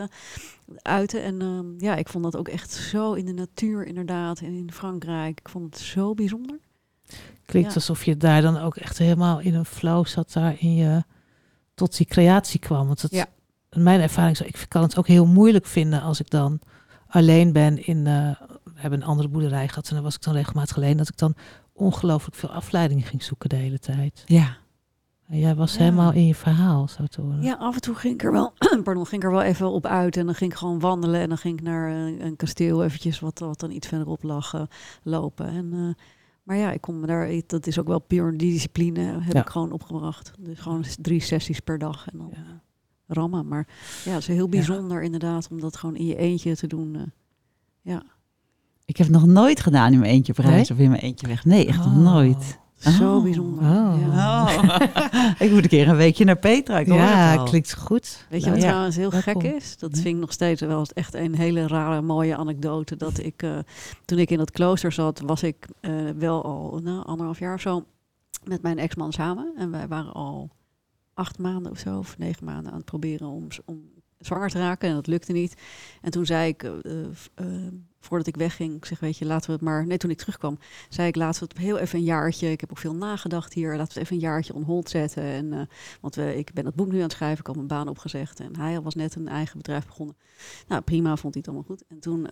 uiten. En ik vond dat ook echt zo in de natuur inderdaad. En in Frankrijk. Ik vond het zo bijzonder. Klinkt Ja. alsof je daar dan ook echt helemaal in een flow zat daar in je tot die creatie kwam. Want Ja. mijn ervaring is, ik kan het ook heel moeilijk vinden als ik dan alleen ben in, we hebben een andere boerderij gehad en daar was ik dan regelmatig alleen, dat ik dan ongelooflijk veel afleiding ging zoeken de hele tijd. Ja. En jij was Ja. helemaal in je verhaal, zo te horen. Ja, af en toe ging ik er wel, ging ik er wel even op uit. En dan ging ik gewoon wandelen. En dan ging ik naar een kasteel eventjes wat dan iets verderop lag lopen. En, maar ja, ik kon me daar, dat is ook wel puur die discipline heb Ja. ik gewoon opgebracht. Dus gewoon 3 sessies per dag en dan Ja. rammen. Maar ja, het is heel bijzonder inderdaad om dat gewoon in je eentje te doen. Ja, Ik heb nog nooit gedaan in mijn eentje op reis of in mijn eentje weg. Nee, echt nog nooit. zo Oh. bijzonder. Oh. Ja. Oh. Ik moet een keer een weekje naar Petra. Ik hoor Ja, het al. klinkt goed. Weet je wat Ja. trouwens heel Welkom. gek is? Dat vind ik nog steeds wel echt een hele rare, mooie anekdote. Dat ik, toen ik in dat klooster zat, was ik wel al 1,5 jaar of zo met mijn ex-man samen. En wij waren al 8 maanden of zo, of 9 maanden aan het proberen om zwanger te raken. En dat lukte niet. En toen zei ik, voordat ik wegging, ik zeg, weet je, laten we het maar... Nee, toen ik terugkwam, zei ik, laten we het heel even een jaartje... Ik heb ook veel nagedacht hier. Laten we het even een jaartje on hold zetten. En, want ik ben dat boek nu aan het schrijven. Ik had mijn baan opgezegd. En hij was net een eigen bedrijf begonnen. Nou, prima, vond hij het allemaal goed. En toen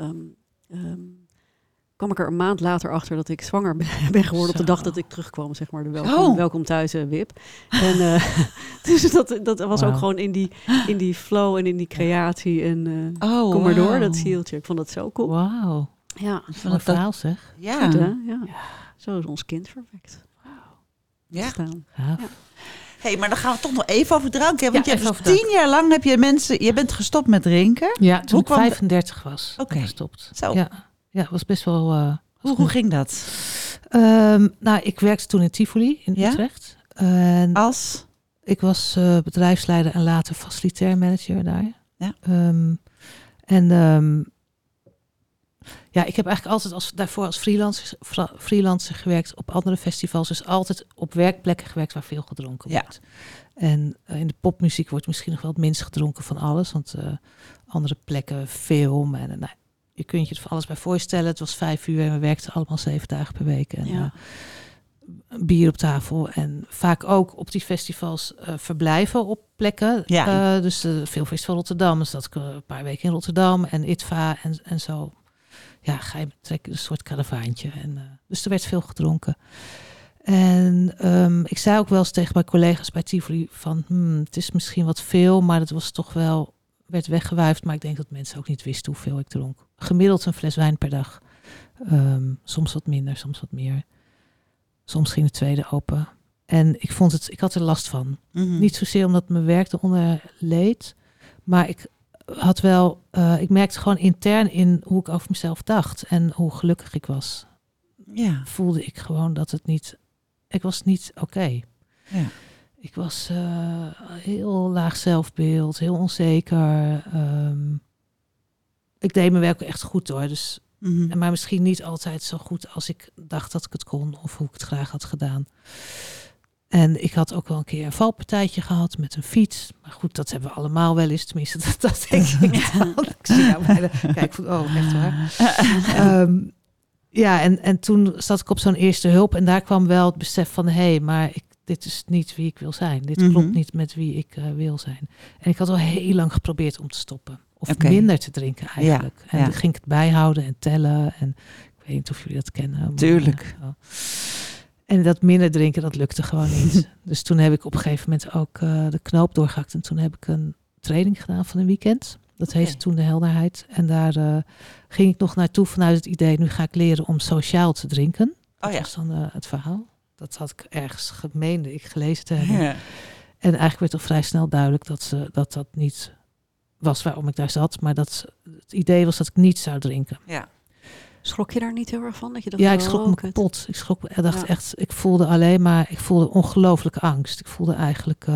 kwam ik er een maand later achter dat ik zwanger ben geworden... op de dag dat ik terugkwam, zeg maar. De welkom thuis wip. En dus dat was ook gewoon in die flow en in die creatie. En kom maar door, dat zieltje. Ik vond dat zo cool. Wauw. Ja, Wat een verhaal zeg. Ja. goed hè? Ja. Zo is ons kind verwekt. Ja. Staan. Gaaf. Ja. Hey, maar dan gaan we toch nog even over drank. Hè? Want Ja, je even hebt over 10 jaar lang je bent gestopt met drinken. Ja, toen Hoe ik kwam 35 was, Oké. ben ik gestopt. Zo. Ja, was best wel... Hoe ging dat? Nou, ik werkte toen in Tivoli in Ja? Utrecht. En Als? ik was bedrijfsleider en later facilitair manager daar. Ja. Ja, ik heb eigenlijk altijd daarvoor als freelancer gewerkt op andere festivals. Dus altijd op werkplekken gewerkt waar veel gedronken Ja. wordt. En in de popmuziek wordt misschien nog wel het minst gedronken van alles. Want andere plekken, film en nou, je kunt je er van alles bij voorstellen. Het was 5 uur en we werkten allemaal 7 dagen per week. En Ja. bier op tafel. En vaak ook op die festivals verblijven op plekken. Ja. Dus de Filmfestival Rotterdam. Dus dat ik een paar weken in Rotterdam en ITVA en zo. Ja, ga je trekken een soort karavaantje. En, dus er werd veel gedronken. En ik zei ook wel eens tegen mijn collega's bij Tivoli van... het is misschien wat veel, maar het was toch wel... werd weggewuifd, maar ik denk dat mensen ook niet wisten hoeveel ik dronk. Gemiddeld een fles wijn per dag. Soms wat minder, soms wat meer. Soms ging de tweede open. En ik had er last van. Mhm. Niet zozeer omdat mijn werk eronder leed. Maar ik had wel... ik merkte gewoon intern in hoe ik over mezelf dacht. En hoe gelukkig ik was. Ja. Voelde ik gewoon dat het niet... Ik was niet oké. Ja. Ik was heel laag zelfbeeld. Heel onzeker. ik deed mijn werk echt goed hoor. Dus, Mhm. maar misschien niet altijd zo goed als ik dacht dat ik het kon. Of hoe ik het graag had gedaan. En ik had ook wel een keer een valpartijtje gehad met een fiets. Maar goed, dat hebben we allemaal wel eens. Tenminste, dat denk ik dan. Ik zie nou bijna, kijk, echt waar. En toen zat ik op zo'n eerste hulp. En daar kwam wel het besef van... maar dit is niet wie ik wil zijn. Dit klopt niet met wie ik wil zijn. En ik had al heel lang geprobeerd om te stoppen. Of minder te drinken eigenlijk. En dan ging ik het bijhouden en tellen. En ik weet niet of jullie dat kennen. Tuurlijk. En dat minder drinken, dat lukte gewoon niet. Dus toen heb ik op een gegeven moment ook de knoop doorgehakt. En toen heb ik een training gedaan van een weekend. Dat heette toen de helderheid. En daar ging ik nog naartoe vanuit het idee... nu ga ik leren om sociaal te drinken. Dat was dan het verhaal. Dat had ik ergens gemeende ik gelezen te hebben. Ja. En eigenlijk werd toch vrij snel duidelijk dat niet was waarom ik daar zat. Maar dat het idee was dat ik niet zou drinken. Ja. Schrok je daar niet heel erg van? Dat je dacht, ik schrok me kapot. Ik voelde ongelooflijke angst. Ik voelde eigenlijk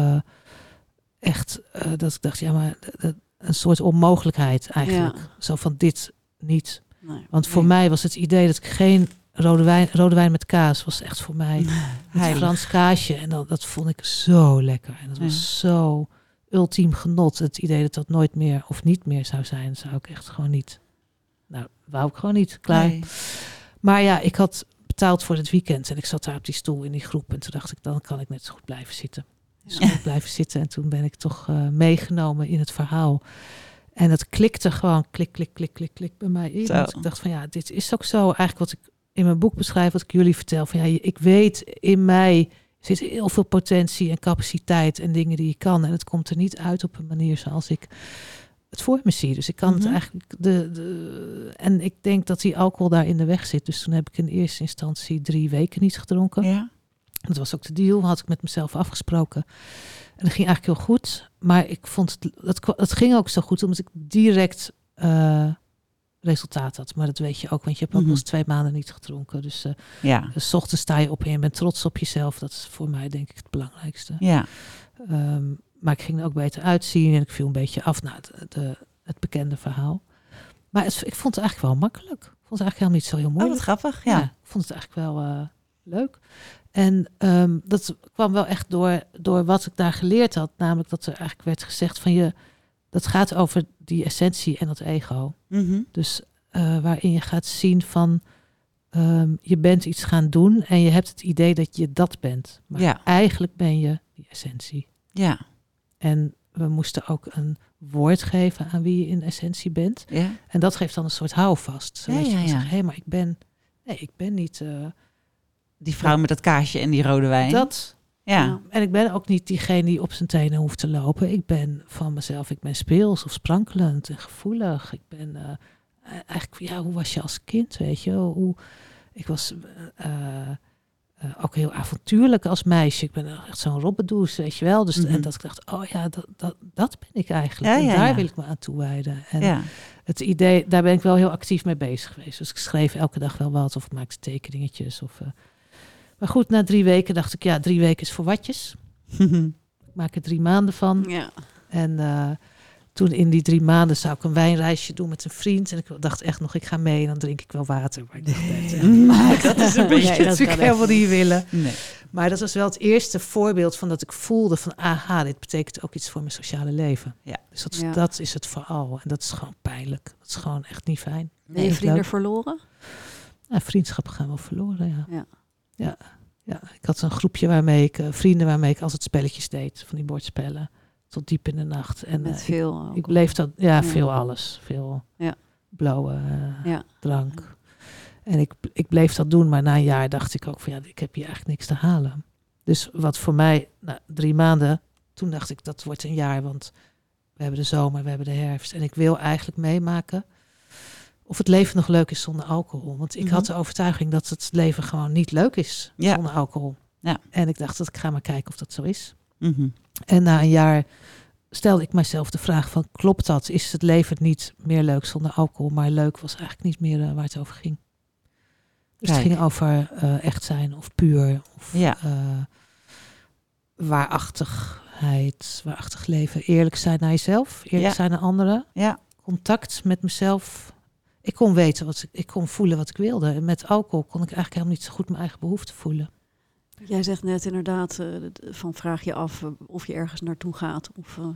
dat ik dacht, een soort onmogelijkheid eigenlijk. Ja. Zo van dit niet. Nee, want voor mij was het idee dat ik geen rode wijn met kaas was echt voor mij een Frans kaasje. En dat vond ik zo lekker. En dat was zo ultiem genot. Het idee dat nooit meer of niet meer zou zijn, zou ik echt gewoon niet. Nou, wou ik gewoon niet. Klaar. Nee. Maar ja, ik had betaald voor het weekend. En ik zat daar op die stoel in die groep. En toen dacht ik, dan kan ik net zo goed blijven zitten. Dus ik blijven zitten. En toen ben ik toch meegenomen in het verhaal. En dat klikte gewoon klik bij mij in. Dus ik dacht van dit is ook zo. Eigenlijk wat ik in mijn boek beschrijf, wat ik jullie vertel. Van ik weet, in mij zit heel veel potentie en capaciteit en dingen die ik kan. En het komt er niet uit op een manier zoals ik het voor me zie. Dus ik kan het eigenlijk... En ik denk dat die alcohol daar in de weg zit. Dus toen heb ik in eerste instantie 3 weken niet gedronken. Ja. Dat was ook de deal. Had ik met mezelf afgesproken. En dat ging eigenlijk heel goed. Maar ik vond het ging ook zo goed, omdat ik direct resultaat had. Maar dat weet je ook, want je hebt ook nog eens 2 maanden niet gedronken. Dus, dus 's ochtends sta je op en je bent trots op jezelf. Dat is voor mij denk ik het belangrijkste. Ja. Maar ik ging er ook beter uitzien en ik viel een beetje af naar het bekende verhaal. Maar ik vond het eigenlijk wel makkelijk. Ik vond het eigenlijk helemaal niet zo heel moeilijk. Oh, wat grappig, ja. Ik vond het eigenlijk wel leuk. En dat kwam wel echt door wat ik daar geleerd had. Namelijk dat er eigenlijk werd gezegd van dat gaat over die essentie en dat ego. Mm-hmm. Dus waarin je gaat zien van je bent iets gaan doen en je hebt het idee dat je dat bent. Maar eigenlijk ben je die essentie. Ja. En we moesten ook een woord geven aan wie je in essentie bent. Ja. En dat geeft dan een soort houvast. Zodat je zegt, maar ik ben niet... die vrouw met dat kaasje en die rode wijn. Dat. Ja. En ik ben ook niet diegene die op zijn tenen hoeft te lopen. Ik ben van mezelf, ik ben speels of sprankelend en gevoelig. Ik ben eigenlijk, hoe was je als kind, weet je? Ik was... ook heel avontuurlijk als meisje. Ik ben echt zo'n robbedoes, weet je wel. Dus, en dat ik dacht, dat ben ik eigenlijk. En daar wil ik me aan toewijden. En het idee, daar ben ik wel heel actief mee bezig geweest. Dus ik schreef elke dag wel wat of ik maakte tekeningetjes. Maar goed, na 3 weken dacht ik, 3 weken is voor watjes. Ik maak er 3 maanden van. Ja. En toen in die 3 maanden zou ik een wijnreisje doen met een vriend. En ik dacht echt nog, ik ga mee en dan drink ik wel water. Maar ik dacht, dat is een beetje dat ik helemaal niet willen. Nee. Maar dat was wel het eerste voorbeeld van dat ik voelde van, dit betekent ook iets voor mijn sociale leven. Ja. Dus dat is het vooral. En dat is gewoon pijnlijk. Dat is gewoon echt niet fijn. Ben je vrienden verloren? Vriendschappen gaan wel verloren, ja. Ik had een groepje vrienden waarmee ik altijd spelletjes deed. Van die bordspellen. Tot diep in de nacht. En met veel ik bleef dat, veel alles. Veel blauwe drank. En ik bleef dat doen, maar na een jaar dacht ik ook van ik heb hier eigenlijk niks te halen. Dus wat voor mij, 3 maanden, toen dacht ik dat wordt een jaar, want we hebben de zomer, we hebben de herfst. En ik wil eigenlijk meemaken of het leven nog leuk is zonder alcohol. Want ik had de overtuiging dat het leven gewoon niet leuk is zonder alcohol. Ja. En ik dacht dat ik ga maar kijken of dat zo is. Mm-hmm. En na een jaar stelde ik mijzelf de vraag van, klopt dat? Is het leven niet meer leuk zonder alcohol? Maar leuk was eigenlijk niet meer waar het over ging. Dus het ging over echt zijn of puur. Of waarachtigheid, waarachtig leven. Eerlijk zijn naar jezelf. Eerlijk zijn naar anderen. Ja. contact met mezelf. Ik kon weten ik kon voelen wat ik wilde. En met alcohol kon ik eigenlijk helemaal niet zo goed mijn eigen behoeften voelen. Jij zegt net inderdaad, van vraag je af of je ergens naartoe gaat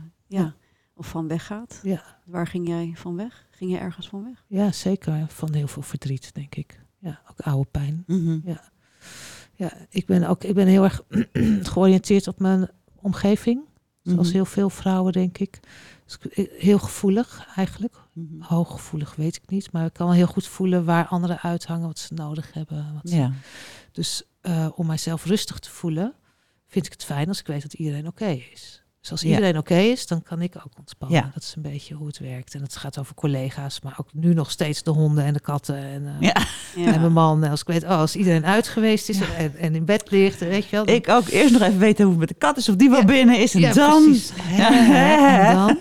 of van weg gaat. Ja. Waar ging jij van weg? Ging je ergens van weg? Ja, zeker. Van heel veel verdriet, denk ik. Ja, ook oude pijn. Mhm. Ja, ik ben heel erg georiënteerd op mijn omgeving. Zoals heel veel vrouwen, denk ik. Dus heel gevoelig eigenlijk. Hooggevoelig weet ik niet. Maar ik kan wel heel goed voelen waar anderen uithangen, wat ze nodig hebben. Dus om mijzelf rustig te voelen, vind ik het fijn als ik weet dat iedereen oké is. Dus als iedereen oké is, dan kan ik ook ontspannen. Ja. Dat is een beetje hoe het werkt. En het gaat over collega's, maar ook nu nog steeds de honden en de katten. En mijn man. Als ik weet, als iedereen uit geweest is en in bed ligt, weet je wel. Dan... Ik ook eerst nog even weten hoe het met de kat is, of die wel binnen is. En dan... En dan...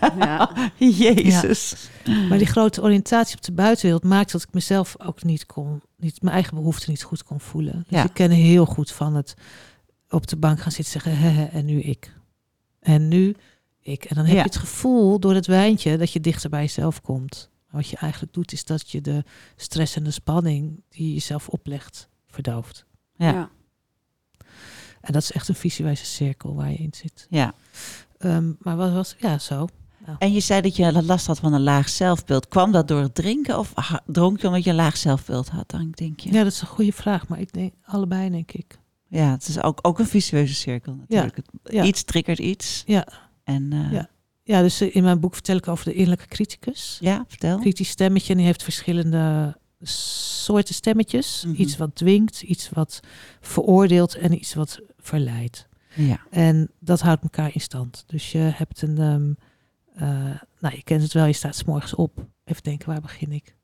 Jezus. Ja. Maar die grote oriëntatie op de buitenwereld maakt dat ik mezelf ook niet mijn eigen behoeften niet goed kon voelen. Dus ik ken heel goed van het op de bank gaan zitten zeggen, en nu ik. En nu ik. En dan heb je het gevoel door het wijntje dat je dichter bij jezelf komt. Maar wat je eigenlijk doet is dat je de stress en de spanning die je jezelf oplegt, verdooft. Ja. En dat is echt een visueuze cirkel waar je in zit. Ja. Maar wat was... Ja, zo. Nou. En je zei dat je last had van een laag zelfbeeld. Kwam dat door het drinken of dronk je omdat je een laag zelfbeeld had, dan denk je? Ja, dat is een goede vraag. Maar ik denk allebei, denk ik. Ja, het is ook een visueuze cirkel natuurlijk. Iets triggert iets. Ja. En, ja, dus in mijn boek vertel ik over de innerlijke criticus. Ja, vertel. Kritisch stemmetje. En die heeft verschillende soorten stemmetjes. Mm-hmm. Iets wat dwingt, iets wat veroordeelt en iets wat verleidt. Ja. En dat houdt elkaar in stand. Dus je hebt een... je kent het wel, je staat 's morgens op. Even denken, waar begin ik?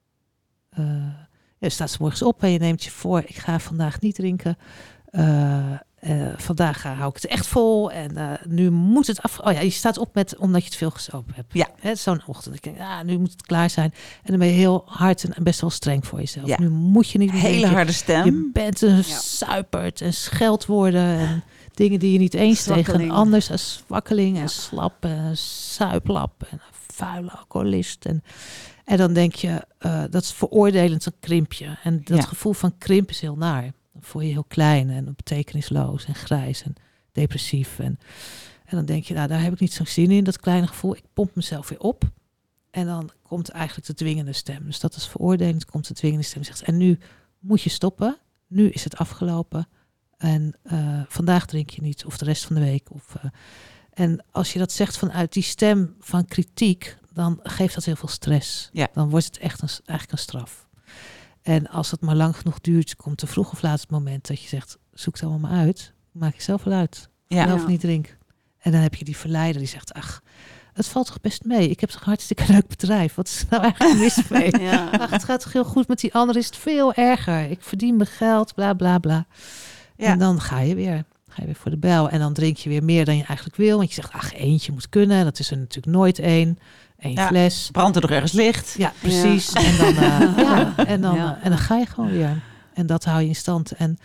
Je staat 's morgens op en je neemt je voor, ik ga vandaag niet drinken. Vandaag hou ik het echt vol en nu moet het af. Oh ja, je staat op omdat je het veel gesopen hebt. Ja. Zo'n ochtend. Ik denk, nu moet het klaar zijn. En dan ben je heel hard en best wel streng voor jezelf. Ja. Nu moet je niet meer hele drinken. Harde stem. Je bent een suiperd en scheldwoorden en dingen die je niet eens tegen een anders als zwakkeling en slap en suiplap en een vuile alcoholist. En dan denk je, dat is veroordelend, een krimpje. En dat gevoel van krimp is heel naar. Dan voel je je heel klein en betekenisloos en grijs en depressief. En dan denk je, daar heb ik niet zo'n zin in, dat kleine gevoel. Ik pomp mezelf weer op. En dan komt eigenlijk de dwingende stem. Dus dat is veroordelend, komt de dwingende stem. Zegt, en nu moet je stoppen. Nu is het afgelopen. En vandaag drink je niet, of de rest van de week. En als je dat zegt vanuit die stem van kritiek, dan geeft dat heel veel stress. Ja. Dan wordt het echt eigenlijk een straf. En als het maar lang genoeg duurt, komt er vroeg of laat het moment dat je zegt, zoek het allemaal maar uit. Maak jezelf wel uit. Zelf niet drink. En dan heb je die verleider die zegt, ach, het valt toch best mee. Ik heb toch een hartstikke leuk bedrijf. Wat is er nou eigenlijk mis mee? Ach, het gaat toch heel goed met die ander, is het veel erger. Ik verdien mijn geld, bla bla bla. Ja. En dan ga je weer voor de bijl. En dan drink je weer meer dan je eigenlijk wil. Want je zegt, ach, eentje moet kunnen. Dat is er natuurlijk nooit één fles. Brandt er nog ergens licht. Ja, precies. Ja. En dan ga je gewoon weer. En dat hou je in stand. En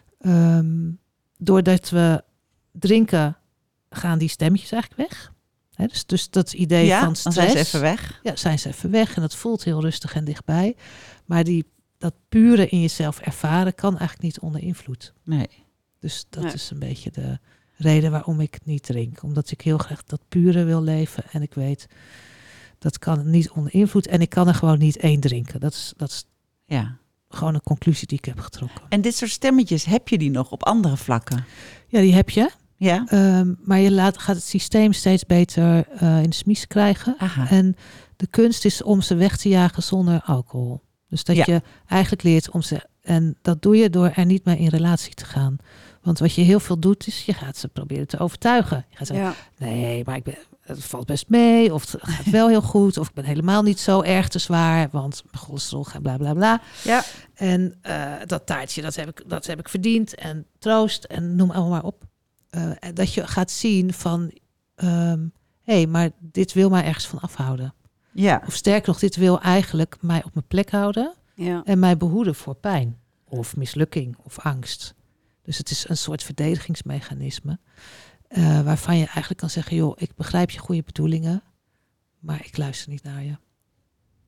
doordat we drinken, gaan die stemmetjes eigenlijk weg. Dus dat idee van stress. Dan zijn ze even weg. Ja, zijn ze even weg. En dat voelt heel rustig en dichtbij. Maar dat pure in jezelf ervaren kan eigenlijk niet onder invloed. Nee. Dus dat is een beetje de reden waarom ik niet drink. Omdat ik heel graag dat pure wil leven. En ik weet, dat kan niet onder invloed. En ik kan er gewoon niet één drinken. Dat is gewoon een conclusie die ik heb getrokken. En dit soort stemmetjes, heb je die nog op andere vlakken? Ja, die heb je. Ja. Maar je gaat het systeem steeds beter in de smies krijgen. Aha. En de kunst is om ze weg te jagen zonder alcohol. Dus dat je eigenlijk leert om ze... En dat doe je door er niet mee in relatie te gaan. Want wat je heel veel doet, is je gaat ze proberen te overtuigen. Je gaat zeggen, nee, maar het valt best mee. Of het gaat wel heel goed. Of ik ben helemaal niet zo erg te zwaar. Want mijn cholesterol gaat bla bla bla. Ja. En dat taartje, dat heb ik verdiend. En troost en noem allemaal maar op. Dat je gaat zien van... hé, maar dit wil mij ergens van afhouden. Ja. Of sterker nog, dit wil eigenlijk mij op mijn plek houden. Ja. En mij behoeden voor pijn. Of mislukking of angst. Dus het is een soort verdedigingsmechanisme. Waarvan je eigenlijk kan zeggen, joh, ik begrijp je goede bedoelingen. Maar ik luister niet naar je.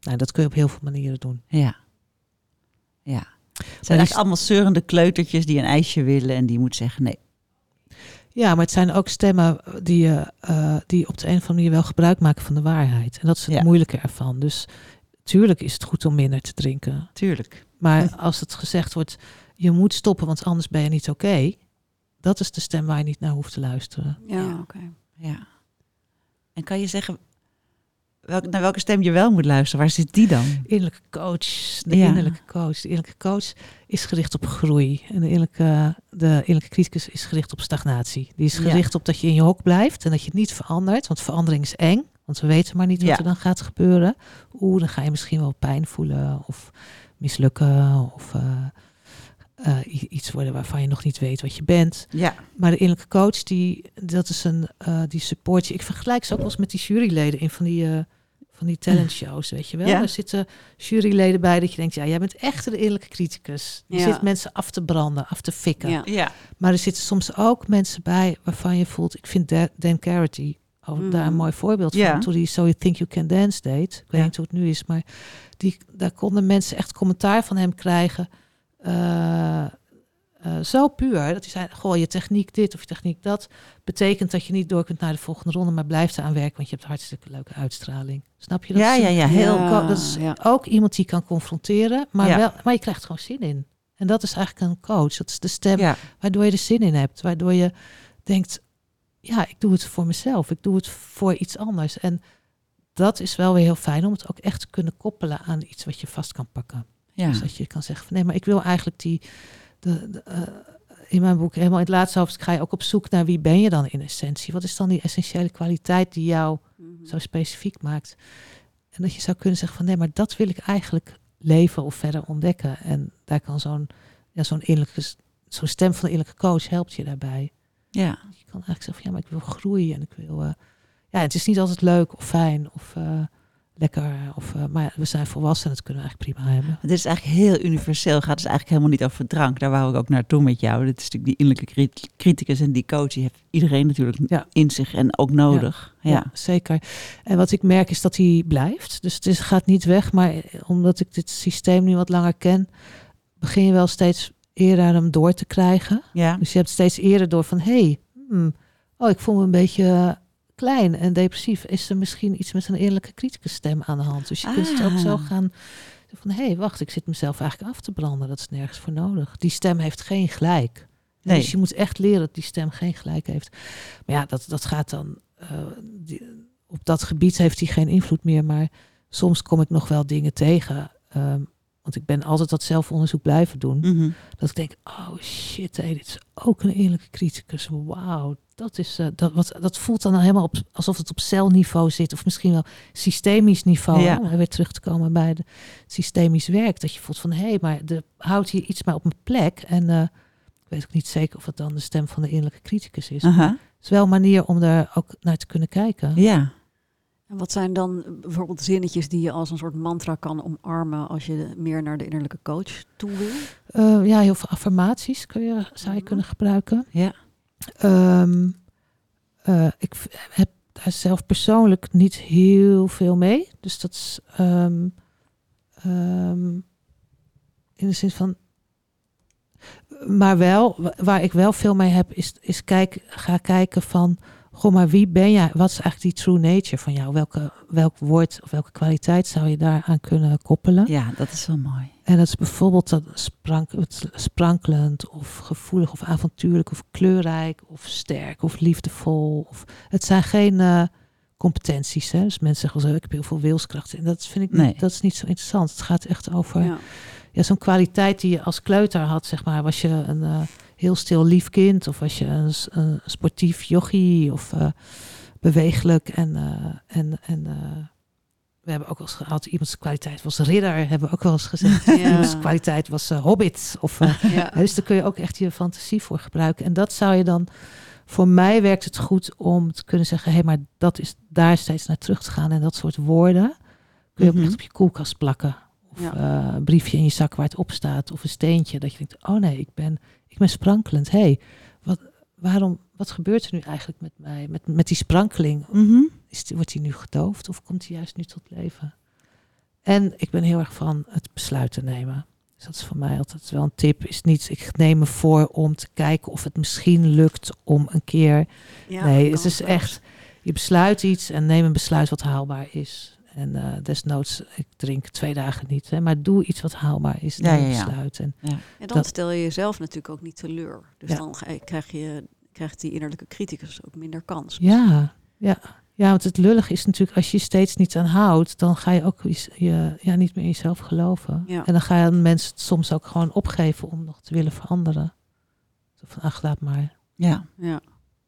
Nou, dat kun je op heel veel manieren doen. Ja. Ja. Het zijn eigenlijk allemaal zeurende kleutertjes die een ijsje willen en die moet zeggen nee. Ja, maar het zijn ook stemmen die op de een of andere manier wel gebruik maken van de waarheid. En dat is het moeilijke ervan. Dus tuurlijk is het goed om minder te drinken. Tuurlijk. Maar als het gezegd wordt, je moet stoppen, want anders ben je niet oké. Dat is de stem waar je niet naar hoeft te luisteren. Ja, oké. Ja. En kan je zeggen naar welke stem je wel moet luisteren? Waar zit die dan? Innerlijke coach. De innerlijke coach is gericht op groei. En de innerlijke criticus is gericht op stagnatie. Die is gericht op dat je in je hok blijft en dat je het niet verandert. Want verandering is eng. Want we weten maar niet wat er dan gaat gebeuren. Dan ga je misschien wel pijn voelen of mislukken of iets worden waarvan je nog niet weet wat je bent. Ja. Maar de innerlijke coach, die support je. Ik vergelijk ze ook wel eens met die juryleden in van die talentshows, weet je wel. Ja. Er zitten juryleden bij dat je denkt, jij bent echt de innerlijke criticus. Je zit mensen af te branden, af te fikken. Ja. Ja. Maar er zitten soms ook mensen bij waarvan je voelt, ik vind Dan Carity daar een mooi voorbeeld van. Toen die So You Think You Can Dance deed. Ik weet niet hoe het nu is, maar daar konden mensen echt commentaar van hem krijgen. Zo puur dat hij zei, goh, je techniek dit of je techniek dat betekent dat je niet door kunt naar de volgende ronde, maar blijft eraan werken, want je hebt hartstikke leuke uitstraling. Snap je dat? Dat is ook iemand die kan confronteren, maar je krijgt gewoon zin in. En dat is eigenlijk een coach. Dat is de stem waardoor je er zin in hebt, waardoor je denkt, ik doe het voor mezelf, ik doe het voor iets anders. En dat is wel weer heel fijn om het ook echt te kunnen koppelen aan iets wat je vast kan pakken. Ja. Dus dat je kan zeggen van nee, maar ik wil eigenlijk in mijn boek helemaal in het laatste hoofdstuk ga je ook op zoek naar wie ben je dan in essentie. Wat is dan die essentiële kwaliteit die jou zo specifiek maakt? En dat je zou kunnen zeggen van nee, maar dat wil ik eigenlijk leven of verder ontdekken. En daar kan zo'n stem van de innerlijke coach helpt je daarbij. Ja. Je kan eigenlijk zeggen van maar ik wil groeien en ik wil het is niet altijd leuk of fijn of lekker. Maar we zijn volwassen en dat kunnen we eigenlijk prima hebben. Het is eigenlijk heel universeel. Gaat dus eigenlijk helemaal niet over drank. Daar wou ik ook naartoe met jou. Dit is natuurlijk die innerlijke criticus en die coach. Die heeft iedereen natuurlijk in zich en ook nodig. Ja, zeker. En wat ik merk is dat hij blijft. Dus het gaat niet weg. Maar omdat ik dit systeem nu wat langer ken, begin je wel steeds eerder hem door te krijgen. Ja. Dus je hebt steeds eerder door van ik voel me een beetje klein en depressief. Is er misschien iets met een eerlijke criticus stem aan de hand? Dus je kunt het ook zo gaan van wacht, ik zit mezelf eigenlijk af te branden. Dat is nergens voor nodig. Die stem heeft geen gelijk. Nee. Dus je moet echt leren dat die stem geen gelijk heeft. Maar dat gaat dan op dat gebied heeft hij geen invloed meer. Maar soms kom ik nog wel dingen tegen. Want ik ben altijd dat zelfonderzoek blijven doen. Mm-hmm. Dat ik denk, oh shit, dit is ook een eerlijke criticus. Wauw, dat voelt dan helemaal alsof het op celniveau zit. Of misschien wel systemisch niveau. Ja. Weer terug te komen bij het systemisch werk. Dat je voelt van, maar er houdt hier iets maar op mijn plek. En ik weet ook niet zeker of het dan de stem van de eerlijke criticus is. Uh-huh. Het is wel een manier om daar ook naar te kunnen kijken. Ja. En wat zijn dan bijvoorbeeld zinnetjes die je als een soort mantra kan omarmen als je meer naar de innerlijke coach toe wil? Heel veel affirmaties zou je kunnen gebruiken. Ja. Ik heb daar zelf persoonlijk niet heel veel mee. Dus dat is in de zin van. Maar wel, waar ik wel veel mee heb, is ga kijken van. Goh, maar wie ben jij? Wat is eigenlijk die true nature van jou? Welk woord of welke kwaliteit zou je daaraan kunnen koppelen? Ja, dat is wel mooi. En dat is bijvoorbeeld dat sprankelend of gevoelig of avontuurlijk of kleurrijk of sterk of liefdevol. Het zijn geen competenties. Hè? Dus mensen zeggen wel zo, ik heb heel veel wilskracht. En dat vind ik dat is niet zo interessant. Het gaat echt over zo'n kwaliteit die je als kleuter had, zeg maar. Was je een heel stil lief kind of was je een sportief yogi of bewegelijk en we hebben ook wel eens gehad, iemands kwaliteit was ridder, hebben we ook wel eens gezegd. Ja. Iemands kwaliteit was hobbit. Dus daar kun je ook echt je fantasie voor gebruiken. En dat zou je dan, voor mij werkt het goed om te kunnen zeggen, maar dat is daar steeds naar terug te gaan. En dat soort woorden kun je ook echt op je koelkast plakken. Of een briefje in je zak waar het op staat. Of een steentje dat je denkt, oh nee, ik ben sprankelend. Wat gebeurt er nu eigenlijk met mij? Met die sprankeling? Mm-hmm. Wordt hij nu gedoofd of komt hij juist nu tot leven? En ik ben heel erg van het besluit te nemen. Dus dat is voor mij altijd wel een tip. Is niet, ik neem me voor om te kijken of het misschien lukt om een keer... Ja, nee, het is echt... Je besluit iets en neem een besluit wat haalbaar is. En desnoods, ik drink 2 dagen niet. Hè, maar doe iets wat haalbaar is. Neem een besluit. En dan stel je jezelf natuurlijk ook niet teleur. Dus Ja. dan krijgt die innerlijke criticus ook minder kans. Ja, want het lullig is natuurlijk... als je steeds niet aan houdt... dan ga je ook niet meer in jezelf geloven. Ja. En dan ga je mensen het soms ook gewoon opgeven... om nog te willen veranderen. Zo van, ach, laat maar. Ja. Ja.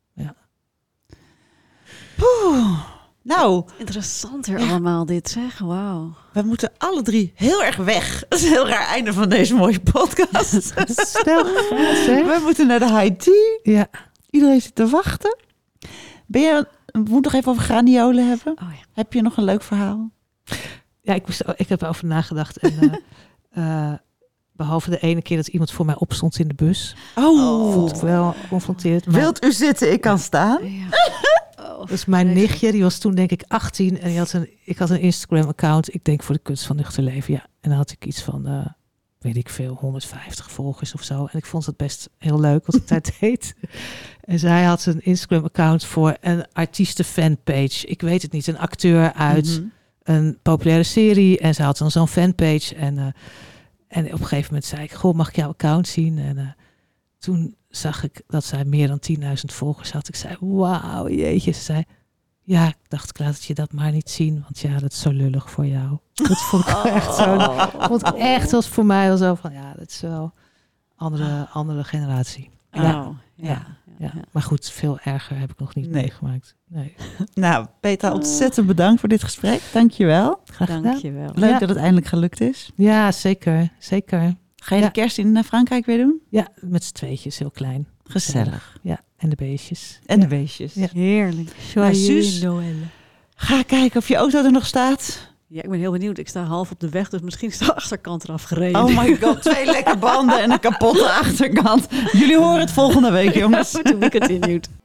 Nou, Interessant weer allemaal dit, zeg. Wauw. we moeten alle 3 heel erg weg. Dat is een heel raar einde van deze mooie podcast. Snel gegaan, zeg. We moeten naar de high tea. Ja. Iedereen zit te wachten. We moeten nog even over graniolen hebben. Oh ja. Heb je nog een leuk verhaal? Ja, ik heb erover nagedacht. En, behalve de ene keer dat iemand voor mij opstond in de bus. Vond ik wel geconfronteerd. Maar Wilt u zitten? Ik kan staan. Ja. Oh, dat is mijn nichtje. Die was toen denk ik 18. En ik had een Instagram account. Ik denk voor de kunst van nuchter leven. Ja. En dan had ik iets van, weet ik veel, 150 volgers of zo. En ik vond het best heel leuk wat ik daar deed. En zij had een Instagram account voor een artiestenfanpage. Ik weet het niet. Een acteur uit een populaire serie. En ze had dan zo'n fanpage. En op een gegeven moment zei ik, goh, mag ik jouw account zien? En toen zag ik dat zij meer dan 10.000 volgers had. Ik zei, wauw, jeetje. Ze zei, ja, ik dacht, ik laat het je dat maar niet zien. Want ja, dat is zo lullig voor jou. Dat vond ik echt zo. Vond ik echt, was voor mij wel zo van, ja, dat is wel andere generatie. Ja. Maar goed, veel erger heb ik nog niet meegemaakt. Nee. Nou, Petra, ontzettend bedankt voor dit gesprek. Dank je wel. Graag gedaan. Dankjewel. Leuk dat het eindelijk gelukt is. Ja, zeker. Zeker. Ga je de kerst in Frankrijk weer doen? Ja, met z'n tweetjes, heel klein. Gezellig. Ja, en de beestjes. En de beestjes. Ja. Heerlijk. Suus, ga kijken of je auto er nog staat. Ja, ik ben heel benieuwd. Ik sta half op de weg, dus misschien is de achterkant eraf gereden. Oh my god, 2 lekke banden en een kapotte achterkant. Jullie horen het volgende week, jongens. To be continued.